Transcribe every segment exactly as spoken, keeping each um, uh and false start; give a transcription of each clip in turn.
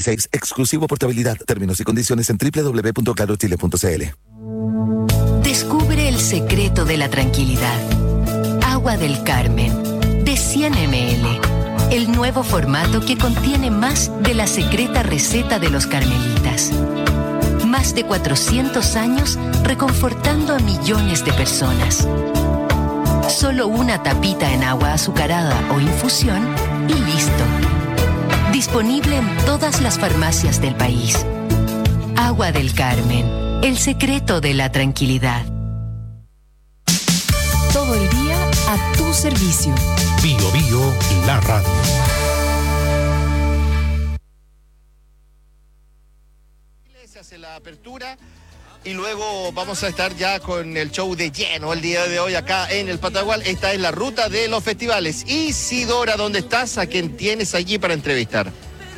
dieciséis, exclusivo portabilidad. Términos y condiciones en doble u doble u doble u punto claro chile punto c l. Descubre el secreto de la tranquilidad. Agua del Carmen, de cien mililitros. El nuevo formato que contiene más de la secreta receta de los carmelitas. Más de cuatrocientos años reconfortando a millones de personas. Solo una tapita en agua azucarada o infusión y listo. Disponible en todas las farmacias del país. Agua del Carmen, el secreto de la tranquilidad. Todo el día a tu servicio. Bio Bio, la radio. Se hace la apertura y luego vamos a estar ya con el show de lleno el día de hoy acá en el Patagual. Esta es la ruta de los festivales. Isidora, ¿dónde estás? ¿A quién tienes allí para entrevistar?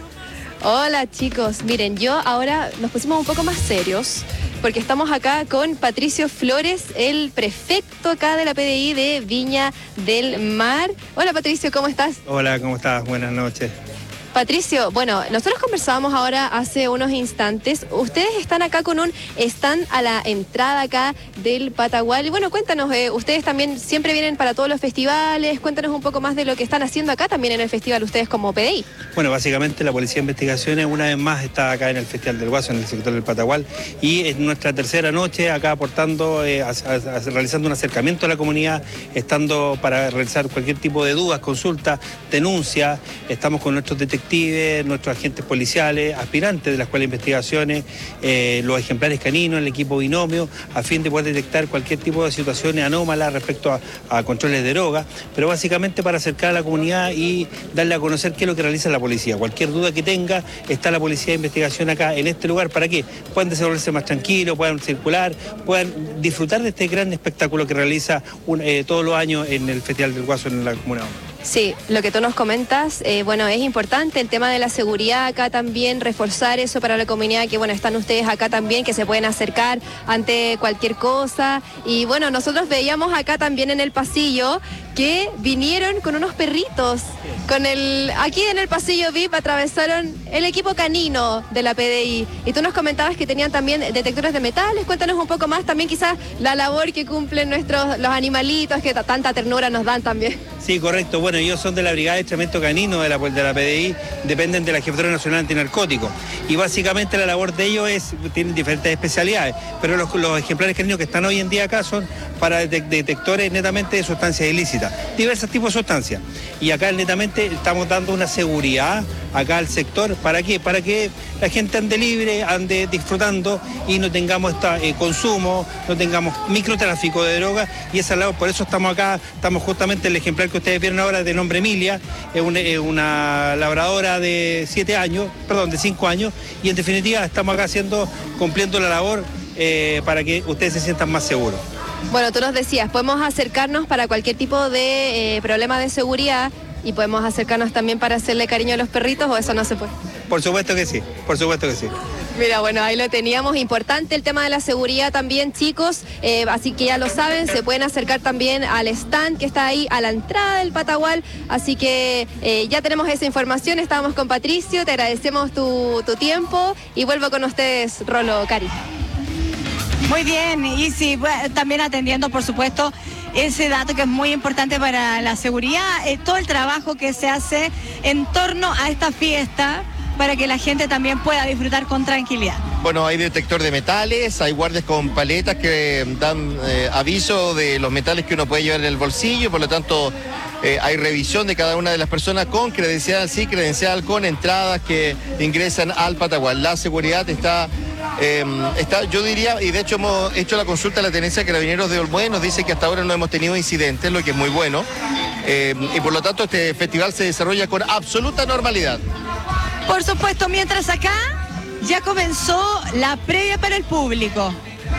Hola chicos, miren, yo ahora nos pusimos un poco más serios porque estamos acá con Patricio Flores, el prefecto acá de la P D I de Viña del Mar. Hola Patricio, ¿cómo estás? Hola, ¿cómo estás? Buenas noches. Patricio, bueno, nosotros conversábamos ahora hace unos instantes. Ustedes están acá con un stand a la entrada acá del Patagual. Y bueno, cuéntanos, eh, ustedes también siempre vienen para todos los festivales. Cuéntanos un poco más de lo que están haciendo acá también en el festival, ustedes como P D I. Bueno, básicamente la Policía de Investigaciones una vez más está acá en el Festival del Guaso, en el sector del Patagual. Y es nuestra tercera noche acá aportando, eh, a, a, a, realizando un acercamiento a la comunidad, estando para realizar cualquier tipo de dudas, consultas, denuncias. Estamos con nuestros detectives, nuestros agentes policiales, aspirantes de la Escuela de Investigaciones, eh, los ejemplares caninos, el equipo binomio, a fin de poder detectar cualquier tipo de situaciones anómalas respecto a, a controles de droga, pero básicamente para acercar a la comunidad y darle a conocer qué es lo que realiza la policía. Cualquier duda que tenga, está la Policía de Investigación acá en este lugar, ¿para qué? Puedan desenvolverse más tranquilos, puedan circular, puedan disfrutar de este gran espectáculo que realiza un, eh, todos los años en el Festival del Guaso en la Comuna. Sí, lo que tú nos comentas, eh, bueno, es importante el tema de la seguridad acá también, reforzar eso para la comunidad, que bueno, están ustedes acá también, que se pueden acercar ante cualquier cosa. Y bueno, nosotros veíamos acá también en el pasillo que vinieron con unos perritos, con el, aquí en el pasillo V I P atravesaron el equipo canino de la P D I. Y tú nos comentabas que tenían también detectores de metales. Cuéntanos un poco más también quizás la labor que cumplen nuestros, los animalitos, que tanta ternura nos dan también. Sí, correcto. Bueno, ellos son de la Brigada de Adiestramiento Canino de la, de la P D I, dependen de la Jefatura Nacional Antinarcótico. Y básicamente la labor de ellos es, tienen diferentes especialidades, pero los, los ejemplares caninos que están hoy en día acá son para de, detectores netamente de sustancias ilícitas, diversos tipos de sustancias. Y acá netamente estamos dando una seguridad acá al sector. ¿Para qué? Para que la gente ande libre, ande disfrutando y no tengamos este eh, consumo, no tengamos microtráfico de drogas. Y esa labor, por eso estamos acá, estamos justamente el ejemplar que ustedes vieron ahora de nombre Emilia, es una, es una labradora de siete años, perdón, de cinco años, y en definitiva estamos acá haciendo, cumpliendo la labor eh, para que ustedes se sientan más seguros. Bueno, tú nos decías, podemos acercarnos para cualquier tipo de eh, problema de seguridad y podemos acercarnos también para hacerle cariño a los perritos, ¿o eso no se puede? Por supuesto que sí, por supuesto que sí. Mira, bueno, ahí lo teníamos. Importante el tema de la seguridad también, chicos. Eh, así que ya lo saben, se pueden acercar también al stand que está ahí a la entrada del Patagual. Así que eh, ya tenemos esa información. Estábamos con Patricio, te agradecemos tu, tu tiempo y vuelvo con ustedes, Rolo, Cari. Muy bien, y sí, bueno, también atendiendo, por supuesto, ese dato que es muy importante para la seguridad, eh, todo el trabajo que se hace en torno a esta fiesta para que la gente también pueda disfrutar con tranquilidad. Bueno, hay detector de metales, hay guardias con paletas que dan eh, aviso de los metales que uno puede llevar en el bolsillo, por lo tanto eh, hay revisión de cada una de las personas con credencial, sí, credencial, con entradas que ingresan al Patagual. La seguridad está, eh, está, yo diría, y de hecho hemos hecho la consulta a la Tenencia de Carabineros de Olmué, nos dice que hasta ahora no hemos tenido incidentes, lo que es muy bueno, eh, y por lo tanto este festival se desarrolla con absoluta normalidad. Por supuesto, mientras acá ya comenzó la previa para el público.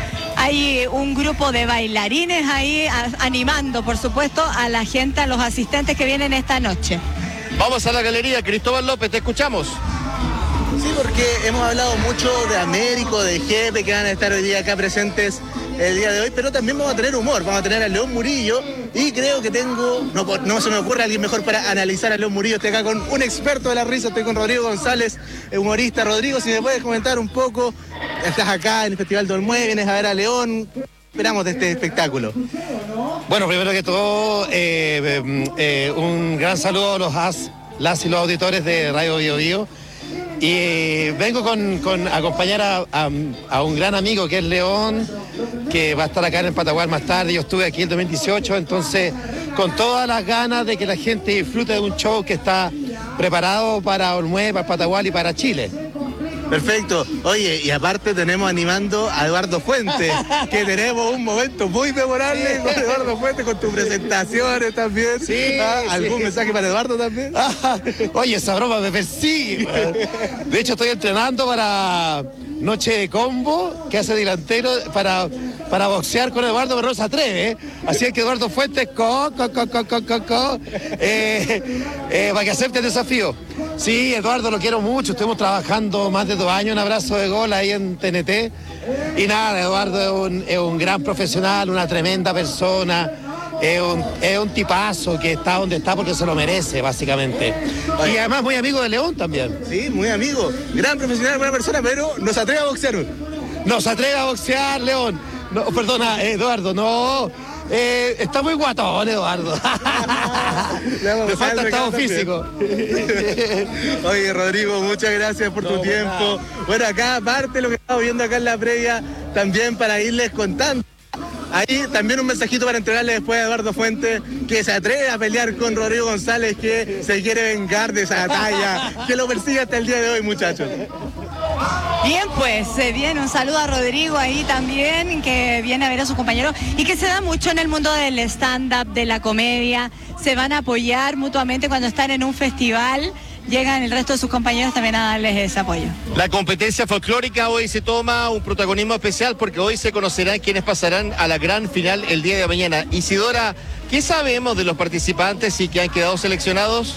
Hay un grupo de bailarines ahí a, animando, por supuesto, a la gente, a los asistentes que vienen esta noche. Vamos a la galería, Cristóbal López, te escuchamos. Sí, porque hemos hablado mucho de Américo, de Jepe, que van a estar hoy día acá presentes el día de hoy, pero también vamos a tener humor, vamos a tener a León Murillo y creo que tengo, no, no se me ocurre alguien mejor para analizar a León Murillo. Estoy acá con un experto de la risa, estoy con Rodrigo González, humorista. Rodrigo, si me puedes comentar un poco, estás acá en el Festival de Olmué, vienes a ver a León, ¿qué esperamos de este espectáculo? Bueno, primero que todo, eh, eh, un gran saludo a los as, las y los auditores de Radio Bio Bio. Y vengo con, con acompañar a, a, a un gran amigo que es León, que va a estar acá en el Patagual más tarde. Yo estuve aquí el dos mil dieciocho, entonces con todas las ganas de que la gente disfrute de un show que está preparado para Olmué, para el Patagual y para Chile. Perfecto. Oye, y aparte tenemos animando a Eduardo Fuentes, que tenemos un momento muy memorable con Eduardo Fuentes, con tus presentaciones también. Sí, ¿Ah? ¿Algún sí. mensaje para Eduardo también? Ah, oye, esa broma me persigue. De hecho, estoy entrenando para Noche de Combo, que hace delantero, para, para boxear con Eduardo, pero no se atreve, ¿eh? Así es que Eduardo Fuentes, co, co, co, co, co, co, co, eh, eh, para que acepte el desafío. Sí, Eduardo, lo quiero mucho, estuvimos trabajando más de dos años, un abrazo de gol ahí en T N T. Y nada, Eduardo es un, es un gran profesional, una tremenda persona, es un, es un tipazo que está donde está porque se lo merece, básicamente. Y además muy amigo de León también. Sí, muy amigo, gran profesional, buena persona, pero no se atreve a boxear. No se atreve a boxear, León. No, perdona, Eduardo, no. Eh, está muy guatón, Eduardo. Le falta estado físico. Oye, Rodrigo, muchas gracias por no, tu tiempo. Nada. Bueno, acá aparte lo que estamos viendo acá en la previa, también para irles contando. Ahí también un mensajito para entregarle después a Eduardo Fuentes, que se atreve a pelear con Rodrigo González, que se quiere vengar de esa batalla, que lo persigue hasta el día de hoy, muchachos. Bien, pues eh, bien, un saludo a Rodrigo ahí también, que viene a ver a sus compañeros y que se da mucho en el mundo del stand-up, de la comedia. Se van a apoyar mutuamente cuando están en un festival. Llegan el resto de sus compañeros también a darles ese apoyo. La competencia folclórica hoy se toma un protagonismo especial porque hoy se conocerán quienes pasarán a la gran final el día de mañana. Isidora, ¿qué sabemos de los participantes y que han quedado seleccionados?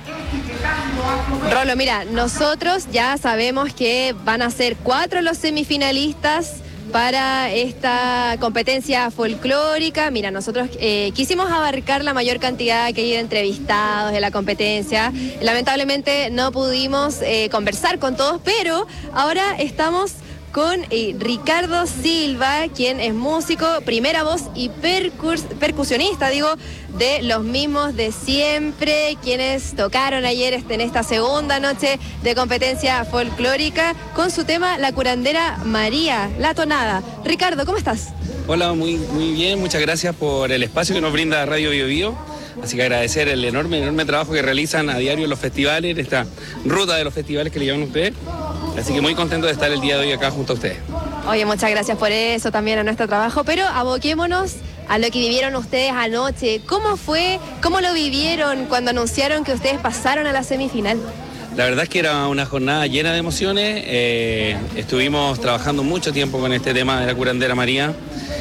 Rolo, mira, nosotros ya sabemos que van a ser cuatro los semifinalistas para esta competencia folclórica. Mira, nosotros eh, quisimos abarcar la mayor cantidad que hay de entrevistados de la competencia. Lamentablemente no pudimos eh, conversar con todos, pero ahora estamos con eh, Ricardo Silva, quien es músico, primera voz y percus percusionista, digo, de Los Mismos de Siempre, quienes tocaron ayer este, en esta segunda noche de competencia folclórica con su tema La Curandera María, La Tonada. Ricardo, ¿cómo estás? Hola, muy, muy bien, muchas gracias por el espacio que nos brinda Radio Bio Bio. Así que agradecer el enorme, enorme trabajo que realizan a diario en los festivales, en esta ruta de los festivales que le llaman ustedes. Así que muy contento de estar el día de hoy acá junto a ustedes. Oye, muchas gracias por eso también a nuestro trabajo, pero aboquémonos a lo que vivieron ustedes anoche. ¿Cómo fue, cómo lo vivieron cuando anunciaron que ustedes pasaron a la semifinal? La verdad es que era una jornada llena de emociones. Eh, estuvimos trabajando mucho tiempo con este tema de la Curandera María.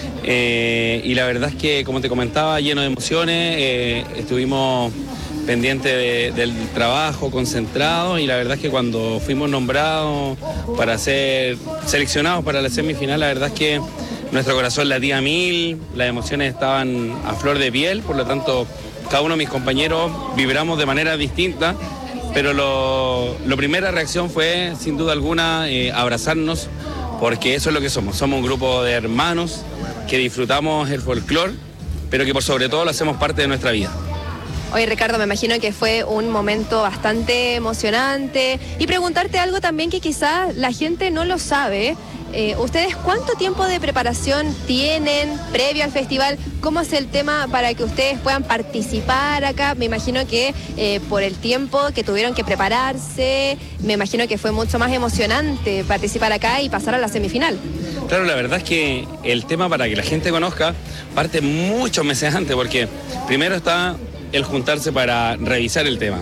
Eh, y la verdad es que, como te comentaba, lleno de emociones. Eh, estuvimos pendiente de, del trabajo, concentrado, y la verdad es que cuando fuimos nombrados para ser seleccionados para la semifinal, la verdad es que nuestro corazón latía a mil, las emociones estaban a flor de piel, por lo tanto cada uno de mis compañeros vibramos de manera distinta, pero lo, lo primera reacción fue sin duda alguna eh, abrazarnos, porque eso es lo que somos, somos un grupo de hermanos que disfrutamos el folclore, pero que por sobre todo lo hacemos parte de nuestra vida. Oye, Ricardo, me imagino que fue un momento bastante emocionante. Y preguntarte algo también que quizás la gente no lo sabe. Eh, ¿Ustedes cuánto tiempo de preparación tienen previo al festival? ¿Cómo es el tema para que ustedes puedan participar acá? Me imagino que eh, por el tiempo que tuvieron que prepararse, me imagino que fue mucho más emocionante participar acá y pasar a la semifinal. Claro, la verdad es que el tema, para que la gente conozca, parte muchos meses antes, porque primero está el juntarse para revisar el tema,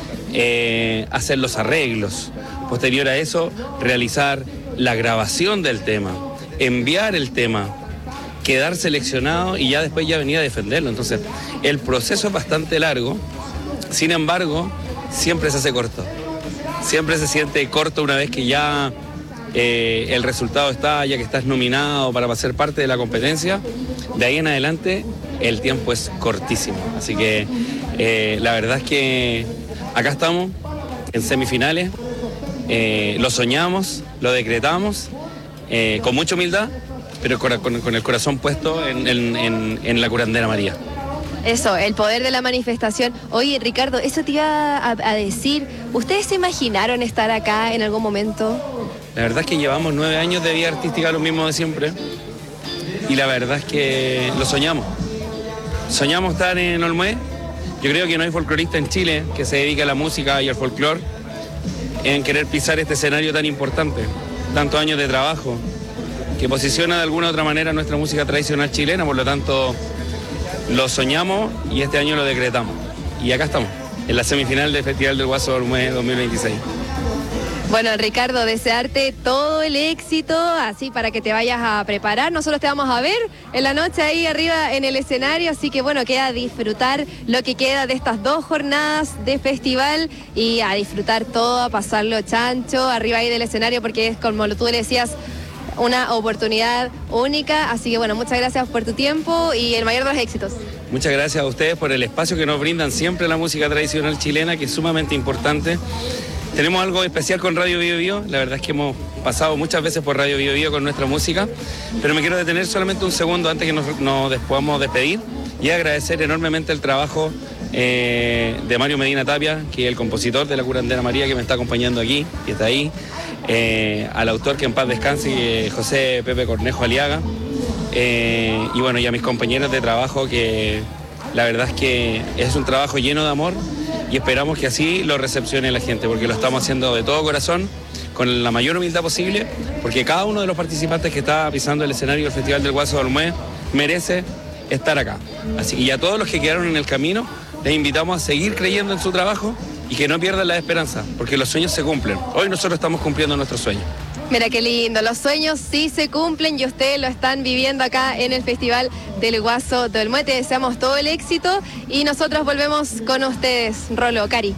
eh, hacer los arreglos, posterior a eso realizar la grabación del tema, enviar el tema, quedar seleccionado y ya después ya venir a defenderlo. Entonces el proceso es bastante largo, sin embargo siempre se hace corto. siempre se siente corto una vez que ya eh, el resultado está, ya que estás nominado para ser parte de la competencia. De ahí en adelante el tiempo es cortísimo. Así que eh, la verdad es que acá estamos en semifinales, eh, lo soñamos, lo decretamos, eh, con mucha humildad, pero con, con, con el corazón puesto en, en, en, en la curandera María. Eso, el poder de la manifestación. Oye, Ricardo, eso te iba a, a decir, ¿ustedes se imaginaron estar acá en algún momento? La verdad es que llevamos nueve años de vida artística, lo mismo de siempre, y la verdad es que lo soñamos. Soñamos estar en Olmué. Yo creo que no hay folclorista en Chile que se dedique a la música y al folclor en querer pisar este escenario tan importante, tantos años de trabajo, que posiciona de alguna u otra manera nuestra música tradicional chilena. Por lo tanto, lo soñamos y este año lo decretamos. Y acá estamos, en la semifinal del Festival del Guaso Olmué dos mil veintiséis. Bueno, Ricardo, desearte todo el éxito, así para que te vayas a preparar. Nosotros te vamos a ver en la noche ahí arriba en el escenario, así que bueno, queda a disfrutar lo que queda de estas dos jornadas de festival y a disfrutar todo, a pasarlo chancho arriba ahí del escenario, porque es, como tú le decías, una oportunidad única. Así que bueno, muchas gracias por tu tiempo y el mayor de los éxitos. Muchas gracias a ustedes por el espacio que nos brindan siempre la música tradicional chilena, que es sumamente importante. Tenemos algo especial con Radio Bio Bio. La verdad es que hemos pasado muchas veces por Radio Bio Bio con nuestra música, pero me quiero detener solamente un segundo antes que nos, nos podamos despedir y agradecer enormemente el trabajo eh, de Mario Medina Tapia, que es el compositor de La Curandera María, que me está acompañando aquí, que está ahí, eh, al autor, que en paz descanse, José Pepe Cornejo Aliaga, eh, y bueno, y a mis compañeros de trabajo, que la verdad es que es un trabajo lleno de amor. Y esperamos que así lo recepcione la gente, porque lo estamos haciendo de todo corazón, con la mayor humildad posible, porque cada uno de los participantes que está pisando el escenario del Festival del Guaso de Olmué merece estar acá. Así que ya todos los que quedaron en el camino, les invitamos a seguir creyendo en su trabajo y que no pierdan la esperanza, porque los sueños se cumplen. Hoy nosotros estamos cumpliendo nuestros sueños. Mira qué lindo, los sueños sí se cumplen y ustedes lo están viviendo acá en el Festival del Guaso de Olmué. Te deseamos todo el éxito y nosotros volvemos con ustedes. Rolo, Cari.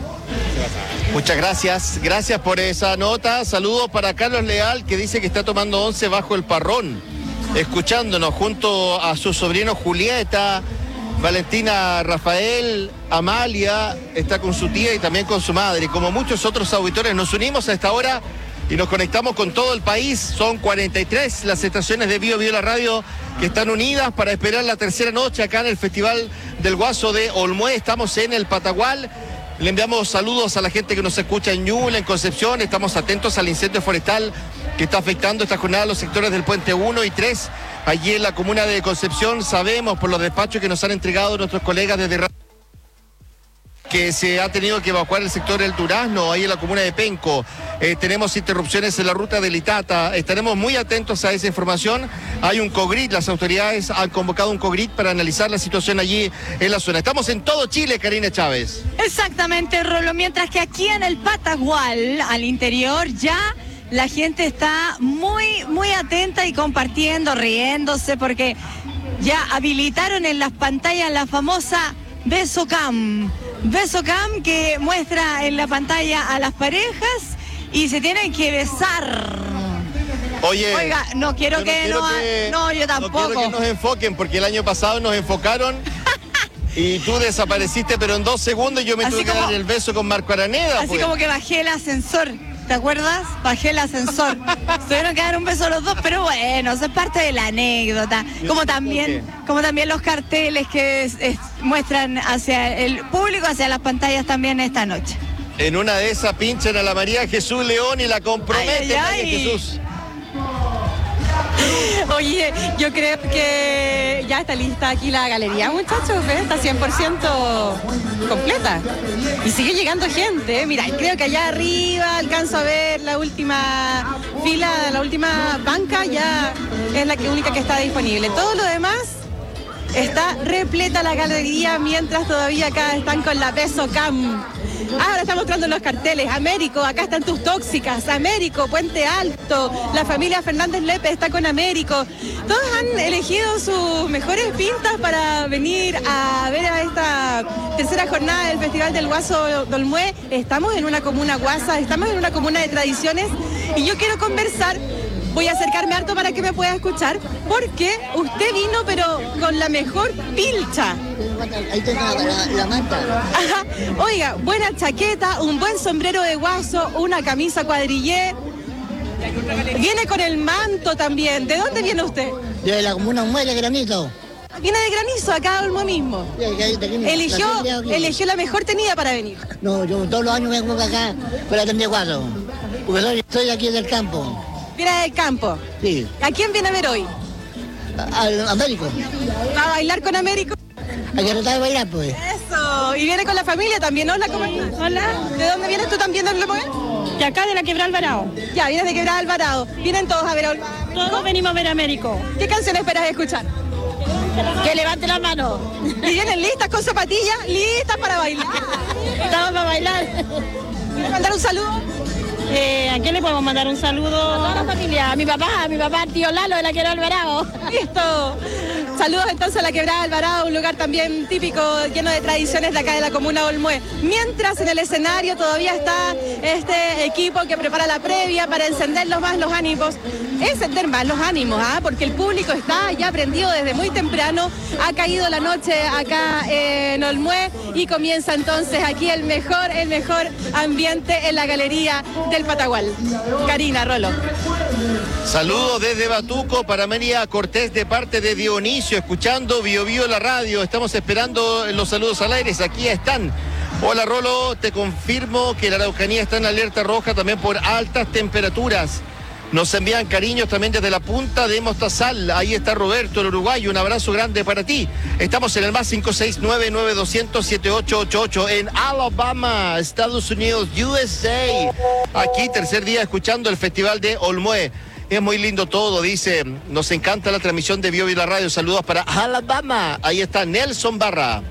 Muchas gracias, gracias por esa nota. Saludos para Carlos Leal, que dice que está tomando once bajo el parrón, escuchándonos junto a su sobrino Julieta, Valentina, Rafael, Amalia, está con su tía y también con su madre. Como muchos otros auditores, nos unimos a esta hora y nos conectamos con todo el país. Son cuarenta y tres las estaciones de Bio Bio la Radio que están unidas para esperar la tercera noche acá en el Festival del Guaso de Olmué. Estamos en el Patagual. Le enviamos saludos a la gente que nos escucha en Ñuble, en Concepción. Estamos atentos al incendio forestal que está afectando esta jornada a los sectores del Puente uno y tres. Allí en la comuna de Concepción sabemos por los despachos que nos han entregado nuestros colegas desde Radio que se ha tenido que evacuar el sector del Durazno, ahí en la comuna de Penco. Eh, tenemos interrupciones en la ruta del Itata. Estaremos muy atentos a esa información. Hay un COGRIT, las autoridades han convocado un COGRIT para analizar la situación allí en la zona. Estamos en todo Chile, Karina Chávez. Exactamente, Rolo, mientras que aquí en el Patagual, al interior, ya la gente está muy, muy atenta y compartiendo, riéndose, porque ya habilitaron en las pantallas la famosa Besocam. Besocam, que muestra en la pantalla a las parejas y se tienen que besar. Oye, Oiga, no quiero yo que no, quiero no, que, no, yo tampoco. No quiero que nos enfoquen, porque el año pasado nos enfocaron y tú desapareciste, pero en dos segundos yo me Así tuve como, que dar el beso con Marco Araneda. Así pues. como que bajé el ascensor. ¿Te acuerdas? Bajé el ascensor. Tuvieron que dar un beso los dos, pero bueno, eso es parte de la anécdota. Como también, como también los carteles que es, es, muestran hacia el público, hacia las pantallas también esta noche. En una de esas pinchan a la María Jesús León y la comprometen, ay, ay, María ay. Jesús. Oye, yo creo que ya está lista aquí la galería, muchachos, ¿ves? Está cien por ciento completa. Y sigue llegando gente, mira, creo que allá arriba alcanzo a ver la última fila, la última banca ya es la que, única que está disponible. Todo lo demás está repleta la galería, mientras todavía acá están con la Besocam. Ahora está mostrando los carteles. Américo, acá están tus tóxicas. Américo, Puente Alto. La familia Fernández Lepe está con Américo. Todos han elegido sus mejores pintas para venir a ver a esta tercera jornada del Festival del Guaso de Olmué. Estamos en una comuna guasa, estamos en una comuna de tradiciones y yo quiero conversar. Voy a acercarme harto para que me pueda escuchar, porque usted vino pero con la mejor pilcha. Ahí tengo la, la, la manta. Ajá. Oiga, buena chaqueta, un buen sombrero de guaso, una camisa cuadrillé. Viene con el manto también. ¿De dónde viene usted? De la comuna Olmué, de Granito. Viene de Granizo, acá a Olmué mismo. Sí, de aquí, de aquí, eligió, la eligió la mejor tenida para venir. No, yo todos los años vengo acá para atender guaso, porque soy, soy aquí del campo. Viene del campo. Sí. ¿A quién viene a ver hoy? Al Américo. ¿Va a bailar con Américo? Hay que tratar de bailar, pues. Eso. ¿Y viene con la familia también? Hola, ¿cómo estás? Hola. ¿De dónde vienes tú también, de Olmué? De acá, de la Quebrada Alvarado. Ya, vienes de Quebrada Alvarado. ¿Vienen todos a ver a Olmué? Todos venimos a ver a Américo. ¿Qué canción esperas escuchar? Que levante la mano. ¿Y vienen listas con zapatillas? ¿Listas para bailar? Estamos para bailar. ¿Quieres mandar un saludo? Eh, ¿A quién le podemos mandar un saludo? A toda la familia, a mi papá, a mi papá, tío Lalo de la Quebrada Alvarado. Listo. Saludos entonces a la Quebrada Alvarado, un lugar también típico, lleno de tradiciones de acá de la comuna de Olmué. Mientras en el escenario todavía está este equipo que prepara la previa para encender los más los ánimos. Encender más los ánimos, ¿ah? Porque el público está ya prendido desde muy temprano. Ha caído la noche acá en Olmué y comienza entonces aquí el mejor, el mejor ambiente en la galería del Patagual. Karina, Rolo. Saludos desde Batuco para María Cortés de parte de Dionisio, escuchando Bio Bio la radio. Estamos esperando los saludos al aire, aquí están. Hola Rolo, te confirmo que la Araucanía está en alerta roja también por altas temperaturas. Nos envían cariños también desde la punta de Mostazal. Ahí está Roberto, el uruguayo. Un abrazo grande para ti. Estamos en el más cinco seis nueve nueve dos cero cero siete ocho ocho ocho en Alabama, Estados Unidos, U S A. Aquí, tercer día escuchando el Festival de Olmué. Es muy lindo todo, dice. Nos encanta la transmisión de Bio Bio la radio. Saludos para Alabama. Ahí está Nelson Barra.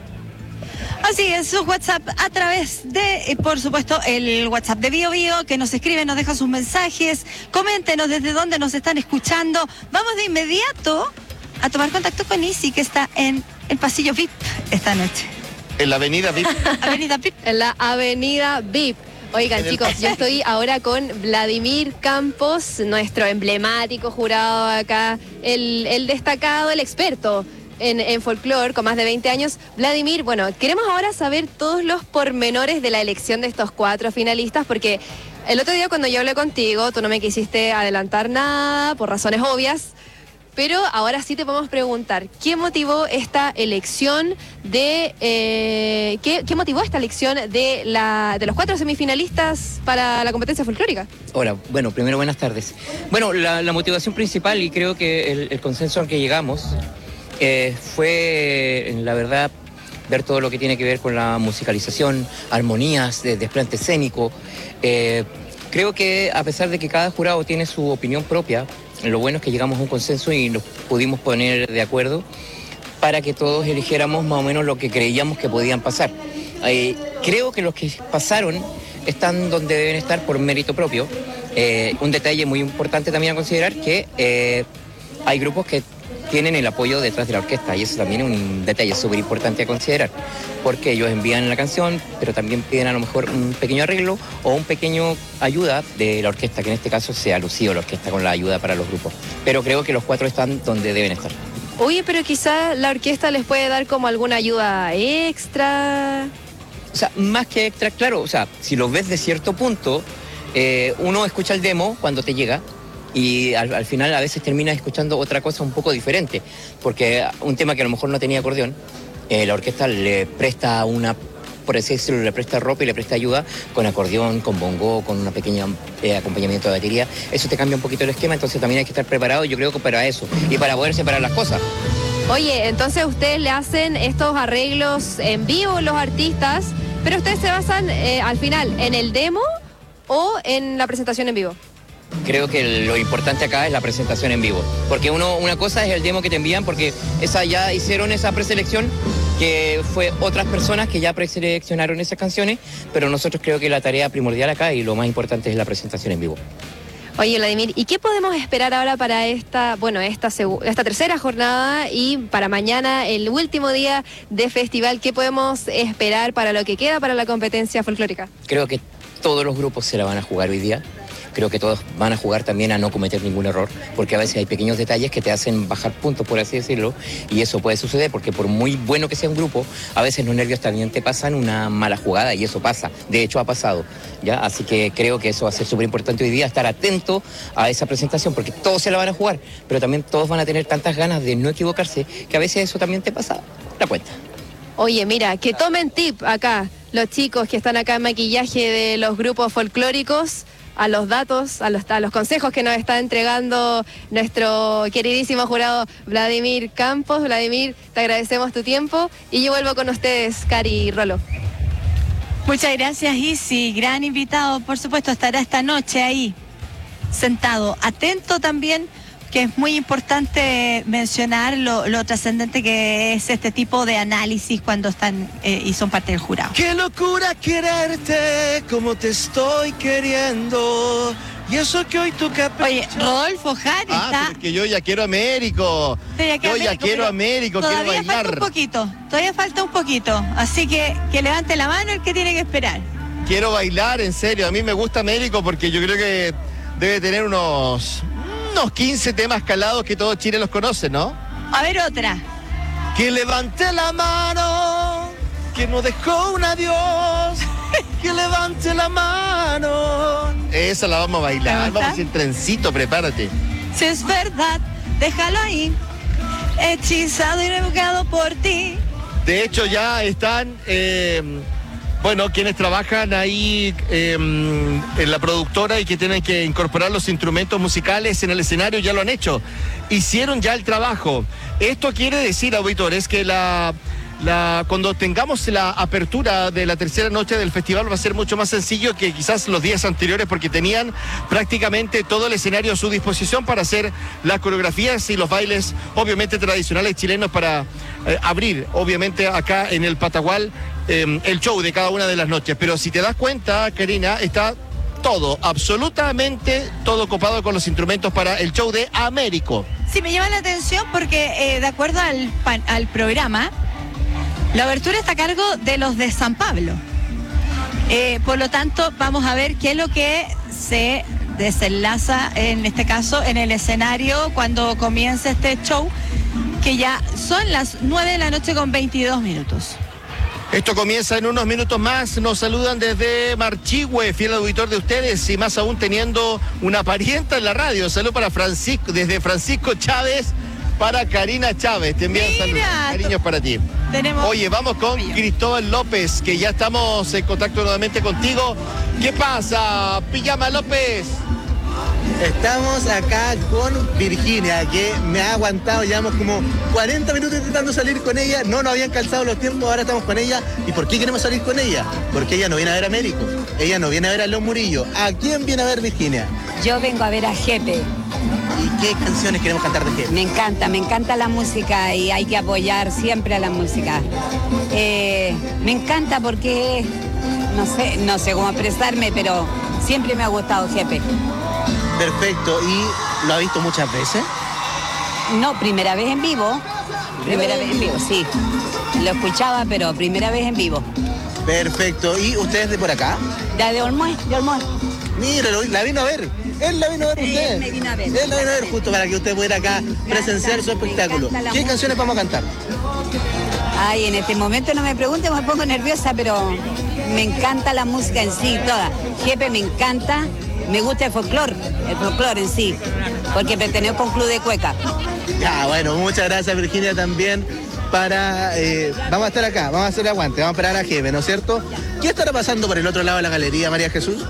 Así es, su WhatsApp a través de, por supuesto, el WhatsApp de Bio Bio, que nos escribe, nos deja sus mensajes, coméntenos desde dónde nos están escuchando. Vamos de inmediato a tomar contacto con Isi, que está en el pasillo V I P esta noche. En la avenida V I P. Avenida V I P. En la avenida V I P. Oigan, chicos, yo estoy ahora con Vladimir Campos, nuestro emblemático jurado acá, el, el destacado, el experto en, en folclore, con más de veinte años. Vladimir, bueno, queremos ahora saber todos los pormenores de la elección de estos cuatro finalistas, porque el otro día cuando yo hablé contigo, tú no me quisiste adelantar nada, por razones obvias, pero ahora sí te podemos preguntar, ¿qué motivó esta elección de, eh, ¿qué, qué motivó esta elección de, la, de los cuatro semifinalistas para la competencia folclórica? Hola, bueno, primero buenas tardes. Bueno, la, la motivación principal, y creo que el, el consenso al que llegamos, eh, fue, la verdad, ver todo lo que tiene que ver con la musicalización, armonías, de, desplante escénico. Eh, creo que a pesar de que cada jurado tiene su opinión propia, lo bueno es que llegamos a un consenso y nos pudimos poner de acuerdo para que todos eligiéramos más o menos lo que creíamos que podían pasar. Eh, creo que los que pasaron están donde deben estar por mérito propio. Eh, un detalle muy importante también a considerar, que eh, hay grupos que tienen el apoyo detrás de la orquesta, y eso también es un detalle súper importante a considerar, porque ellos envían la canción, pero también piden a lo mejor un pequeño arreglo o un pequeño ayuda de la orquesta, que en este caso sea lucido la orquesta con la ayuda para los grupos. Pero creo que los cuatro están donde deben estar. Oye, pero quizás la orquesta les puede dar como alguna ayuda extra. O sea, más que extra, claro, o sea, si lo ves de cierto punto, eh, uno escucha el demo cuando te llega, y al, al final a veces termina escuchando otra cosa un poco diferente, porque un tema que a lo mejor no tenía acordeón, eh, la orquesta le presta una, por así decirlo, le presta ropa y le presta ayuda con acordeón, con bongo, con una pequeña eh, acompañamiento de batería. Eso te cambia un poquito el esquema, entonces también hay que estar preparado, yo creo que para eso, y para poder separar las cosas. Oye, entonces ustedes le hacen estos arreglos en vivo los artistas, pero ustedes se basan eh, al final en el demo o en la presentación en vivo. Creo que lo importante acá es la presentación en vivo, porque uno, una cosa es el demo que te envían, porque esa ya hicieron esa preselección que fue otras personas que ya preseleccionaron esas canciones, pero nosotros creo que la tarea primordial acá y lo más importante es la presentación en vivo. Oye, Vladimir, ¿y qué podemos esperar ahora para esta, bueno, esta, esta tercera jornada y para mañana, el último día de festival? ¿Qué podemos esperar para lo que queda para la competencia folclórica? Creo que todos los grupos se la van a jugar hoy día. Creo que todos van a jugar también a no cometer ningún error, porque a veces hay pequeños detalles que te hacen bajar puntos, por así decirlo, y eso puede suceder porque por muy bueno que sea un grupo, a veces los nervios también te pasan una mala jugada y eso pasa. De hecho ha pasado, ¿ya? Así que creo que eso va a ser súper importante hoy día, estar atento a esa presentación, porque todos se la van a jugar, pero también todos van a tener tantas ganas de no equivocarse que a veces eso también te pasa la cuenta. Oye, mira, que tomen tip acá los chicos que están acá en maquillaje de los grupos folclóricos, a los datos, a los, a los consejos que nos está entregando nuestro queridísimo jurado Vladimir Campos. Vladimir, te agradecemos tu tiempo y yo vuelvo con ustedes, Cari y Rolo. Muchas gracias, Isi, gran invitado, por supuesto, estará esta noche ahí, sentado, atento también, que es muy importante mencionar lo, lo trascendente que es este tipo de análisis cuando están eh, y son parte del jurado. Qué locura quererte como te estoy queriendo. Y eso que hoy tu capricho. Oye, Rodolfo Jara ah, está... pero es que yo ya quiero Américo. Sí, ya yo Américo, ya quiero Américo, quiero todavía bailar. falta un poquito, todavía falta un poquito. Así que que levante la mano el que tiene que esperar. Quiero bailar, en serio. A mí me gusta Américo porque yo creo que debe tener unos... unos quince temas calados que todo Chile los conoce, ¿no? A ver otra. Que levante la mano, que no dejó un adiós. Que levante la mano. Esa la vamos a bailar, vamos a hacer trencito, prepárate. Si es verdad, déjalo ahí. Hechizado y revocado por ti. De hecho ya están... Eh, Bueno, quienes trabajan ahí eh, en la productora y que tienen que incorporar los instrumentos musicales en el escenario ya lo han hecho. Hicieron ya el trabajo. Esto quiere decir, auditores, que la, la, cuando tengamos la apertura de la tercera noche del festival va a ser mucho más sencillo que quizás los días anteriores porque tenían prácticamente todo el escenario a su disposición para hacer las coreografías y los bailes, obviamente tradicionales chilenos para eh, abrir, obviamente acá en el Patagual, Eh, el show de cada una de las noches. Pero si te das cuenta, Karina, está todo, absolutamente todo copado con los instrumentos para el show de Américo. Sí, me llama la atención porque eh, de acuerdo al, pan, al programa, la abertura está a cargo de los de San Pablo. Eh, por lo tanto, vamos a ver qué es lo que se desenlaza en este caso en el escenario cuando comience este show, que ya son las nueve de la noche con veintidós minutos. Esto comienza en unos minutos más. Nos saludan desde Marchihue, fiel auditor de ustedes, y más aún teniendo una parienta en la radio. Salud para Francisco, desde Francisco Chávez para Karina Chávez. Te envían saludos, cariños para ti. Tenemos... Oye, vamos con Cristóbal López, que ya estamos en contacto nuevamente contigo. ¿Qué pasa, Pijama López? Estamos acá con Virginia, que me ha aguantado, llevamos como cuarenta minutos intentando salir con ella, no nos habían calzado los tiempos, ahora estamos con ella. ¿Y por qué queremos salir con ella? Porque ella no viene a ver a Américo, ella no viene a ver a León Murillo. ¿A quién viene a ver Virginia? Yo vengo a ver a Jepe. ¿Y qué canciones queremos cantar de Jepe? Me encanta, me encanta la música y hay que apoyar siempre a la música. Eh, me encanta porque, no sé, no sé cómo expresarme, pero siempre me ha gustado Jepe. Perfecto, ¿y lo ha visto muchas veces? No, primera vez en vivo. Primera vez en vivo, sí. Lo escuchaba, pero primera vez en vivo. Perfecto, ¿y ustedes de por acá? De, de Olmué, de Olmué. Mire, la vino a ver. Él la vino a ver sí, usted. Él me vino a ver. Él la vino a ver justo para que usted pudiera acá presenciar su espectáculo. ¿Qué música. Canciones vamos a cantar? Ay, en este momento no me pregunte, me pongo nerviosa, pero me encanta la música en sí, toda. Jepe me encanta. Me gusta el folclore, el folclore en sí, porque pertenezco a un club de cueca. Ya, bueno, muchas gracias Virginia también para... Eh, vamos a estar acá, vamos a hacer aguante, vamos a esperar a Jefe, ¿no es cierto? ¿Qué estará pasando por el otro lado de la galería, María Jesús?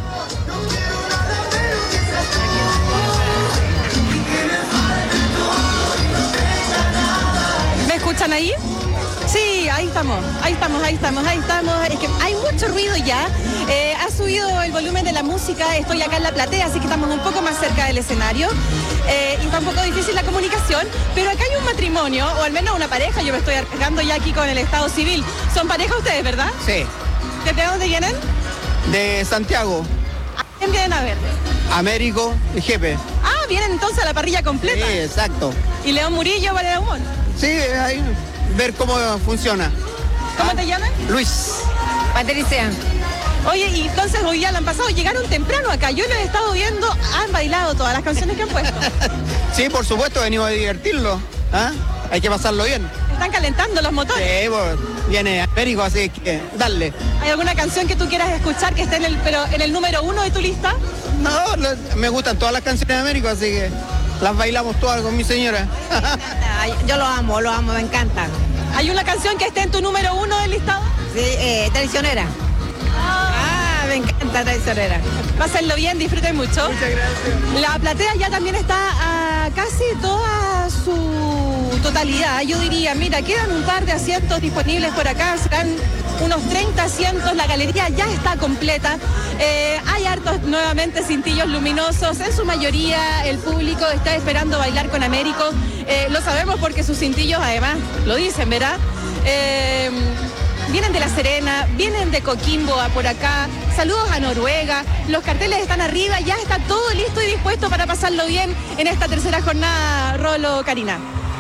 ¿Me escuchan ahí? Sí, ahí estamos, ahí estamos, ahí estamos, ahí estamos. Es que hay mucho mucho ruido ya. Eh, ha subido el volumen de la música, estoy acá en la platea, así que estamos un poco más cerca del escenario. Eh, y está un poco difícil la comunicación, pero acá hay un matrimonio, o al menos una pareja, yo me estoy arriesgando ya aquí con el estado civil. ¿Son pareja ustedes, verdad? Sí. ¿De dónde vienen? De Santiago. ¿A quién vienen a ver? Américo y Jepe. Ah, vienen entonces a la parrilla completa. Sí, exacto. ¿Y León Murillo, Valera Humón? Sí, ahí ver cómo funciona. ¿Cómo ah. te llaman? Luis. Patricia. Oye, y entonces hoy ya la han pasado, llegaron temprano acá, yo los he estado viendo, han bailado todas las canciones que han puesto. Sí, por supuesto, he venido a divertirlo. ¿Ah? Hay que pasarlo bien. Están calentando los motores. Sí, pues, viene Américo, así que dale. ¿Hay alguna canción que tú quieras escuchar que esté en el, pero en el número uno de tu lista? No, lo, me gustan todas las canciones de Américo, así que las bailamos todas con mi señora. Yo lo amo, lo amo, me encanta. ¿Hay una canción que esté en tu número uno del listado? Sí, eh, Traicionera. Ah, me encanta Traicionera. Pásenlo bien, disfruten mucho. Muchas gracias. La platea ya también está a casi toda su totalidad. Yo diría, mira, quedan un par de asientos disponibles por acá, serán unos treinta asientos, la galería ya está completa. Eh, hay hartos nuevamente cintillos luminosos, en su mayoría el público está esperando bailar con Américo. Eh, lo sabemos porque sus cintillos además lo dicen, ¿verdad? Eh, Vienen de La Serena, vienen de Coquimbo a por acá, saludos a Noruega, los carteles están arriba, ya está todo listo y dispuesto para pasarlo bien en esta tercera jornada, Rolo, Karina.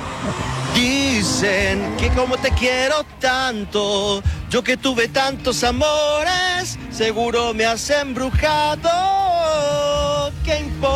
Dicen que como te quiero tanto, yo que tuve tantos amores, seguro me has embrujado, ¿qué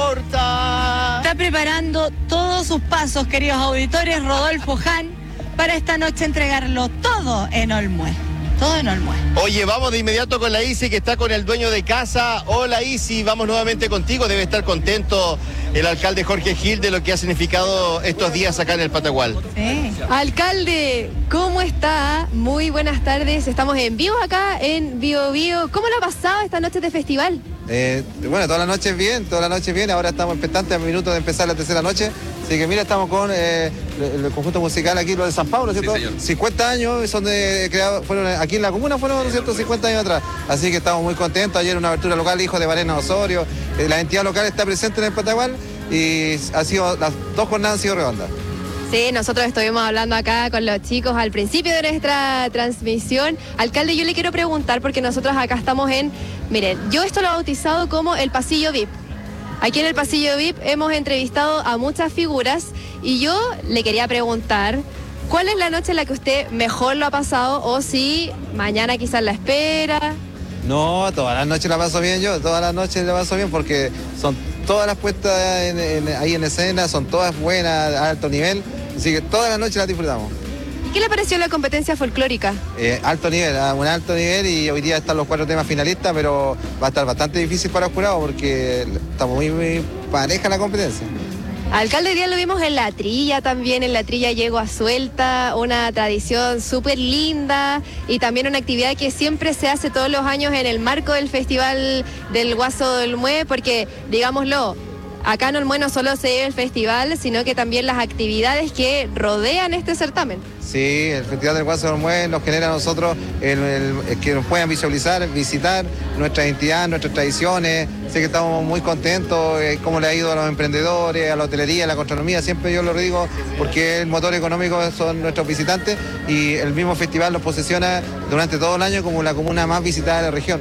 importa? Está preparando todos sus pasos, queridos auditores, Rodolfo Hahn, para esta noche entregarlo todo en Olmué. Todo en Olmué. Oye, vamos de inmediato con la Isi, que está con el dueño de casa. Hola Isi, vamos nuevamente contigo. Debe estar contento el alcalde Jorge Gil de lo que ha significado estos días acá en el Patagual. Sí. Alcalde, ¿cómo está? Muy buenas tardes. Estamos en vivo acá en Bio Bio. ¿Cómo lo ha pasado esta noche de festival? Eh, bueno, toda la noche bien, toda la noche bien. Ahora estamos expectantes a minutos de empezar la tercera noche. Así que mira, estamos con eh, el, el conjunto musical aquí, lo de San Pablo, ¿cierto? Sí, señor. cincuenta años, son de, creado, fueron aquí en la comuna, fueron ¿cierto? cincuenta años atrás. Así que estamos muy contentos. Ayer una abertura local, hijo de Valena Osorio. Eh, la entidad local está presente en el Patagual y ha sido, las dos jornadas han sido redondas. Sí, nosotros estuvimos hablando acá con los chicos al principio de nuestra transmisión. Alcalde, yo le quiero preguntar, porque nosotros acá estamos en, miren, yo esto lo he bautizado como el pasillo V I P. Aquí en el pasillo V I P hemos entrevistado a muchas figuras y yo le quería preguntar, ¿cuál es la noche en la que usted mejor lo ha pasado o si mañana quizás la espera? No, todas las noches la paso bien yo, todas las noches la paso bien porque son todas las puestas en, en, ahí en escena, son todas buenas, a alto nivel, así que todas las noches las disfrutamos. ¿Qué le pareció la competencia folclórica? Eh, alto nivel, a un alto nivel y hoy día están los cuatro temas finalistas, pero va a estar bastante difícil para el jurado porque estamos muy, muy pareja en la competencia. Alcalde, hoy día lo vimos en la trilla también, en la trilla Yegua Suelta, una tradición súper linda y también una actividad que siempre se hace todos los años en el marco del Festival del Guaso del Olmué, porque, digámoslo, acá en Olmué no solo se lleva el festival, sino que también las actividades que rodean este certamen. Sí, el Festival del Guaso del Olmué nos genera a nosotros el, el, el que nos puedan visualizar, visitar nuestras entidades, nuestras tradiciones. Sé que estamos muy contentos, eh, cómo le ha ido a los emprendedores, a la hotelería, a la gastronomía, siempre yo lo digo, porque el motor económico son nuestros visitantes y el mismo festival nos posesiona durante todo el año como la comuna más visitada de la región.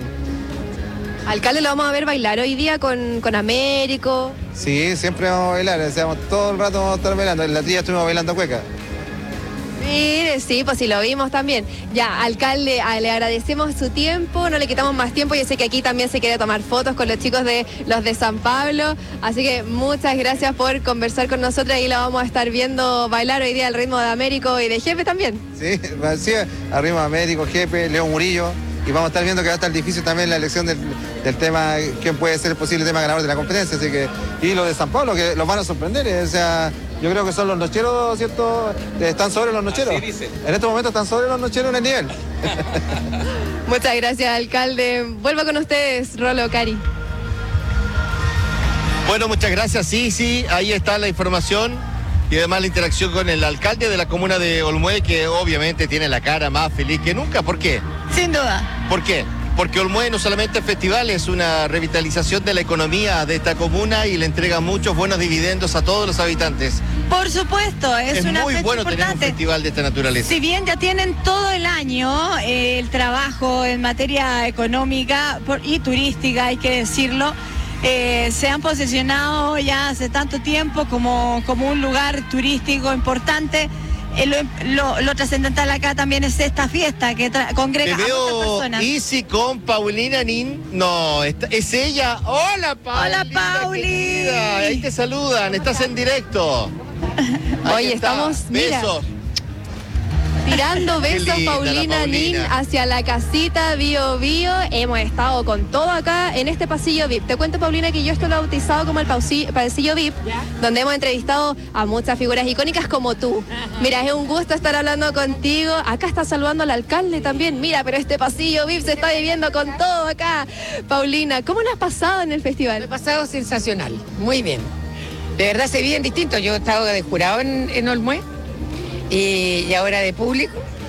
Alcalde, lo vamos a ver bailar hoy día con, con Américo. Sí, siempre vamos a bailar, o sea, todo el rato vamos a estar bailando. En la trilla estuvimos bailando cueca. Mire, sí, pues sí, lo vimos también. Ya, alcalde, a, le agradecemos su tiempo, no le quitamos más tiempo. Yo sé que aquí también se quiere tomar fotos con los chicos de los de San Pablo. Así que muchas gracias por conversar con nosotros y la vamos a estar viendo bailar hoy día al ritmo de Américo y de Jefe también. Sí, sí, al ritmo de Américo, Jefe, León Murillo. Y vamos a estar viendo que va a estar difícil también la elección del, del tema, quién puede ser el posible tema ganador de la competencia. Así que, y lo de San Pablo, que los van a sorprender. O sea, yo creo que son los nocheros, ¿cierto? Están sobre los nocheros. En este momento están sobre los nocheros en el nivel. Muchas gracias, alcalde. Vuelvo con ustedes, Rolo, Cari. Bueno, muchas gracias. Sí, sí, ahí está la información. Y además la interacción con el alcalde de la comuna de Olmué, que obviamente tiene la cara más feliz que nunca. ¿Por qué? Sin duda. ¿Por qué? porque Olmué no solamente es festival, es una revitalización de la economía de esta comuna y le entrega muchos buenos dividendos a todos los habitantes. Por supuesto, es, Es una muy fecha bueno tener un importante. festival de esta naturaleza. Si bien ya tienen todo el año eh, el trabajo en materia económica por- y turística, hay que decirlo, eh, se han posicionado ya hace tanto tiempo como, como un lugar turístico importante. Eh, lo lo- lo trascendental acá también es esta fiesta que tra- congrega Te a muchas veo personas. Easy con Paulina Nin. No, esta- es ella. Hola, Paulina. Hola, Pauli. querida. Ahí te saludan, estás en directo. Ahí Oye, está. estamos, mira, Besos. tirando Qué besos, linda la Paulina Nin, Paulina. hacia la casita Bio Bio. Hemos estado con todo acá en este pasillo V I P. Te cuento, Paulina, que yo estoy bautizado como el pausi- pasillo V I P, donde hemos entrevistado a muchas figuras icónicas como tú. Mira, es un gusto estar hablando contigo. Acá está saludando al alcalde también. Mira, pero este pasillo V I P se está viviendo con todo acá. Paulina, ¿cómo lo has pasado en el festival? Lo he pasado sensacional, muy bien. De verdad se viven distintos. Yo he estado de jurado en, en Olmué y, y ahora de público.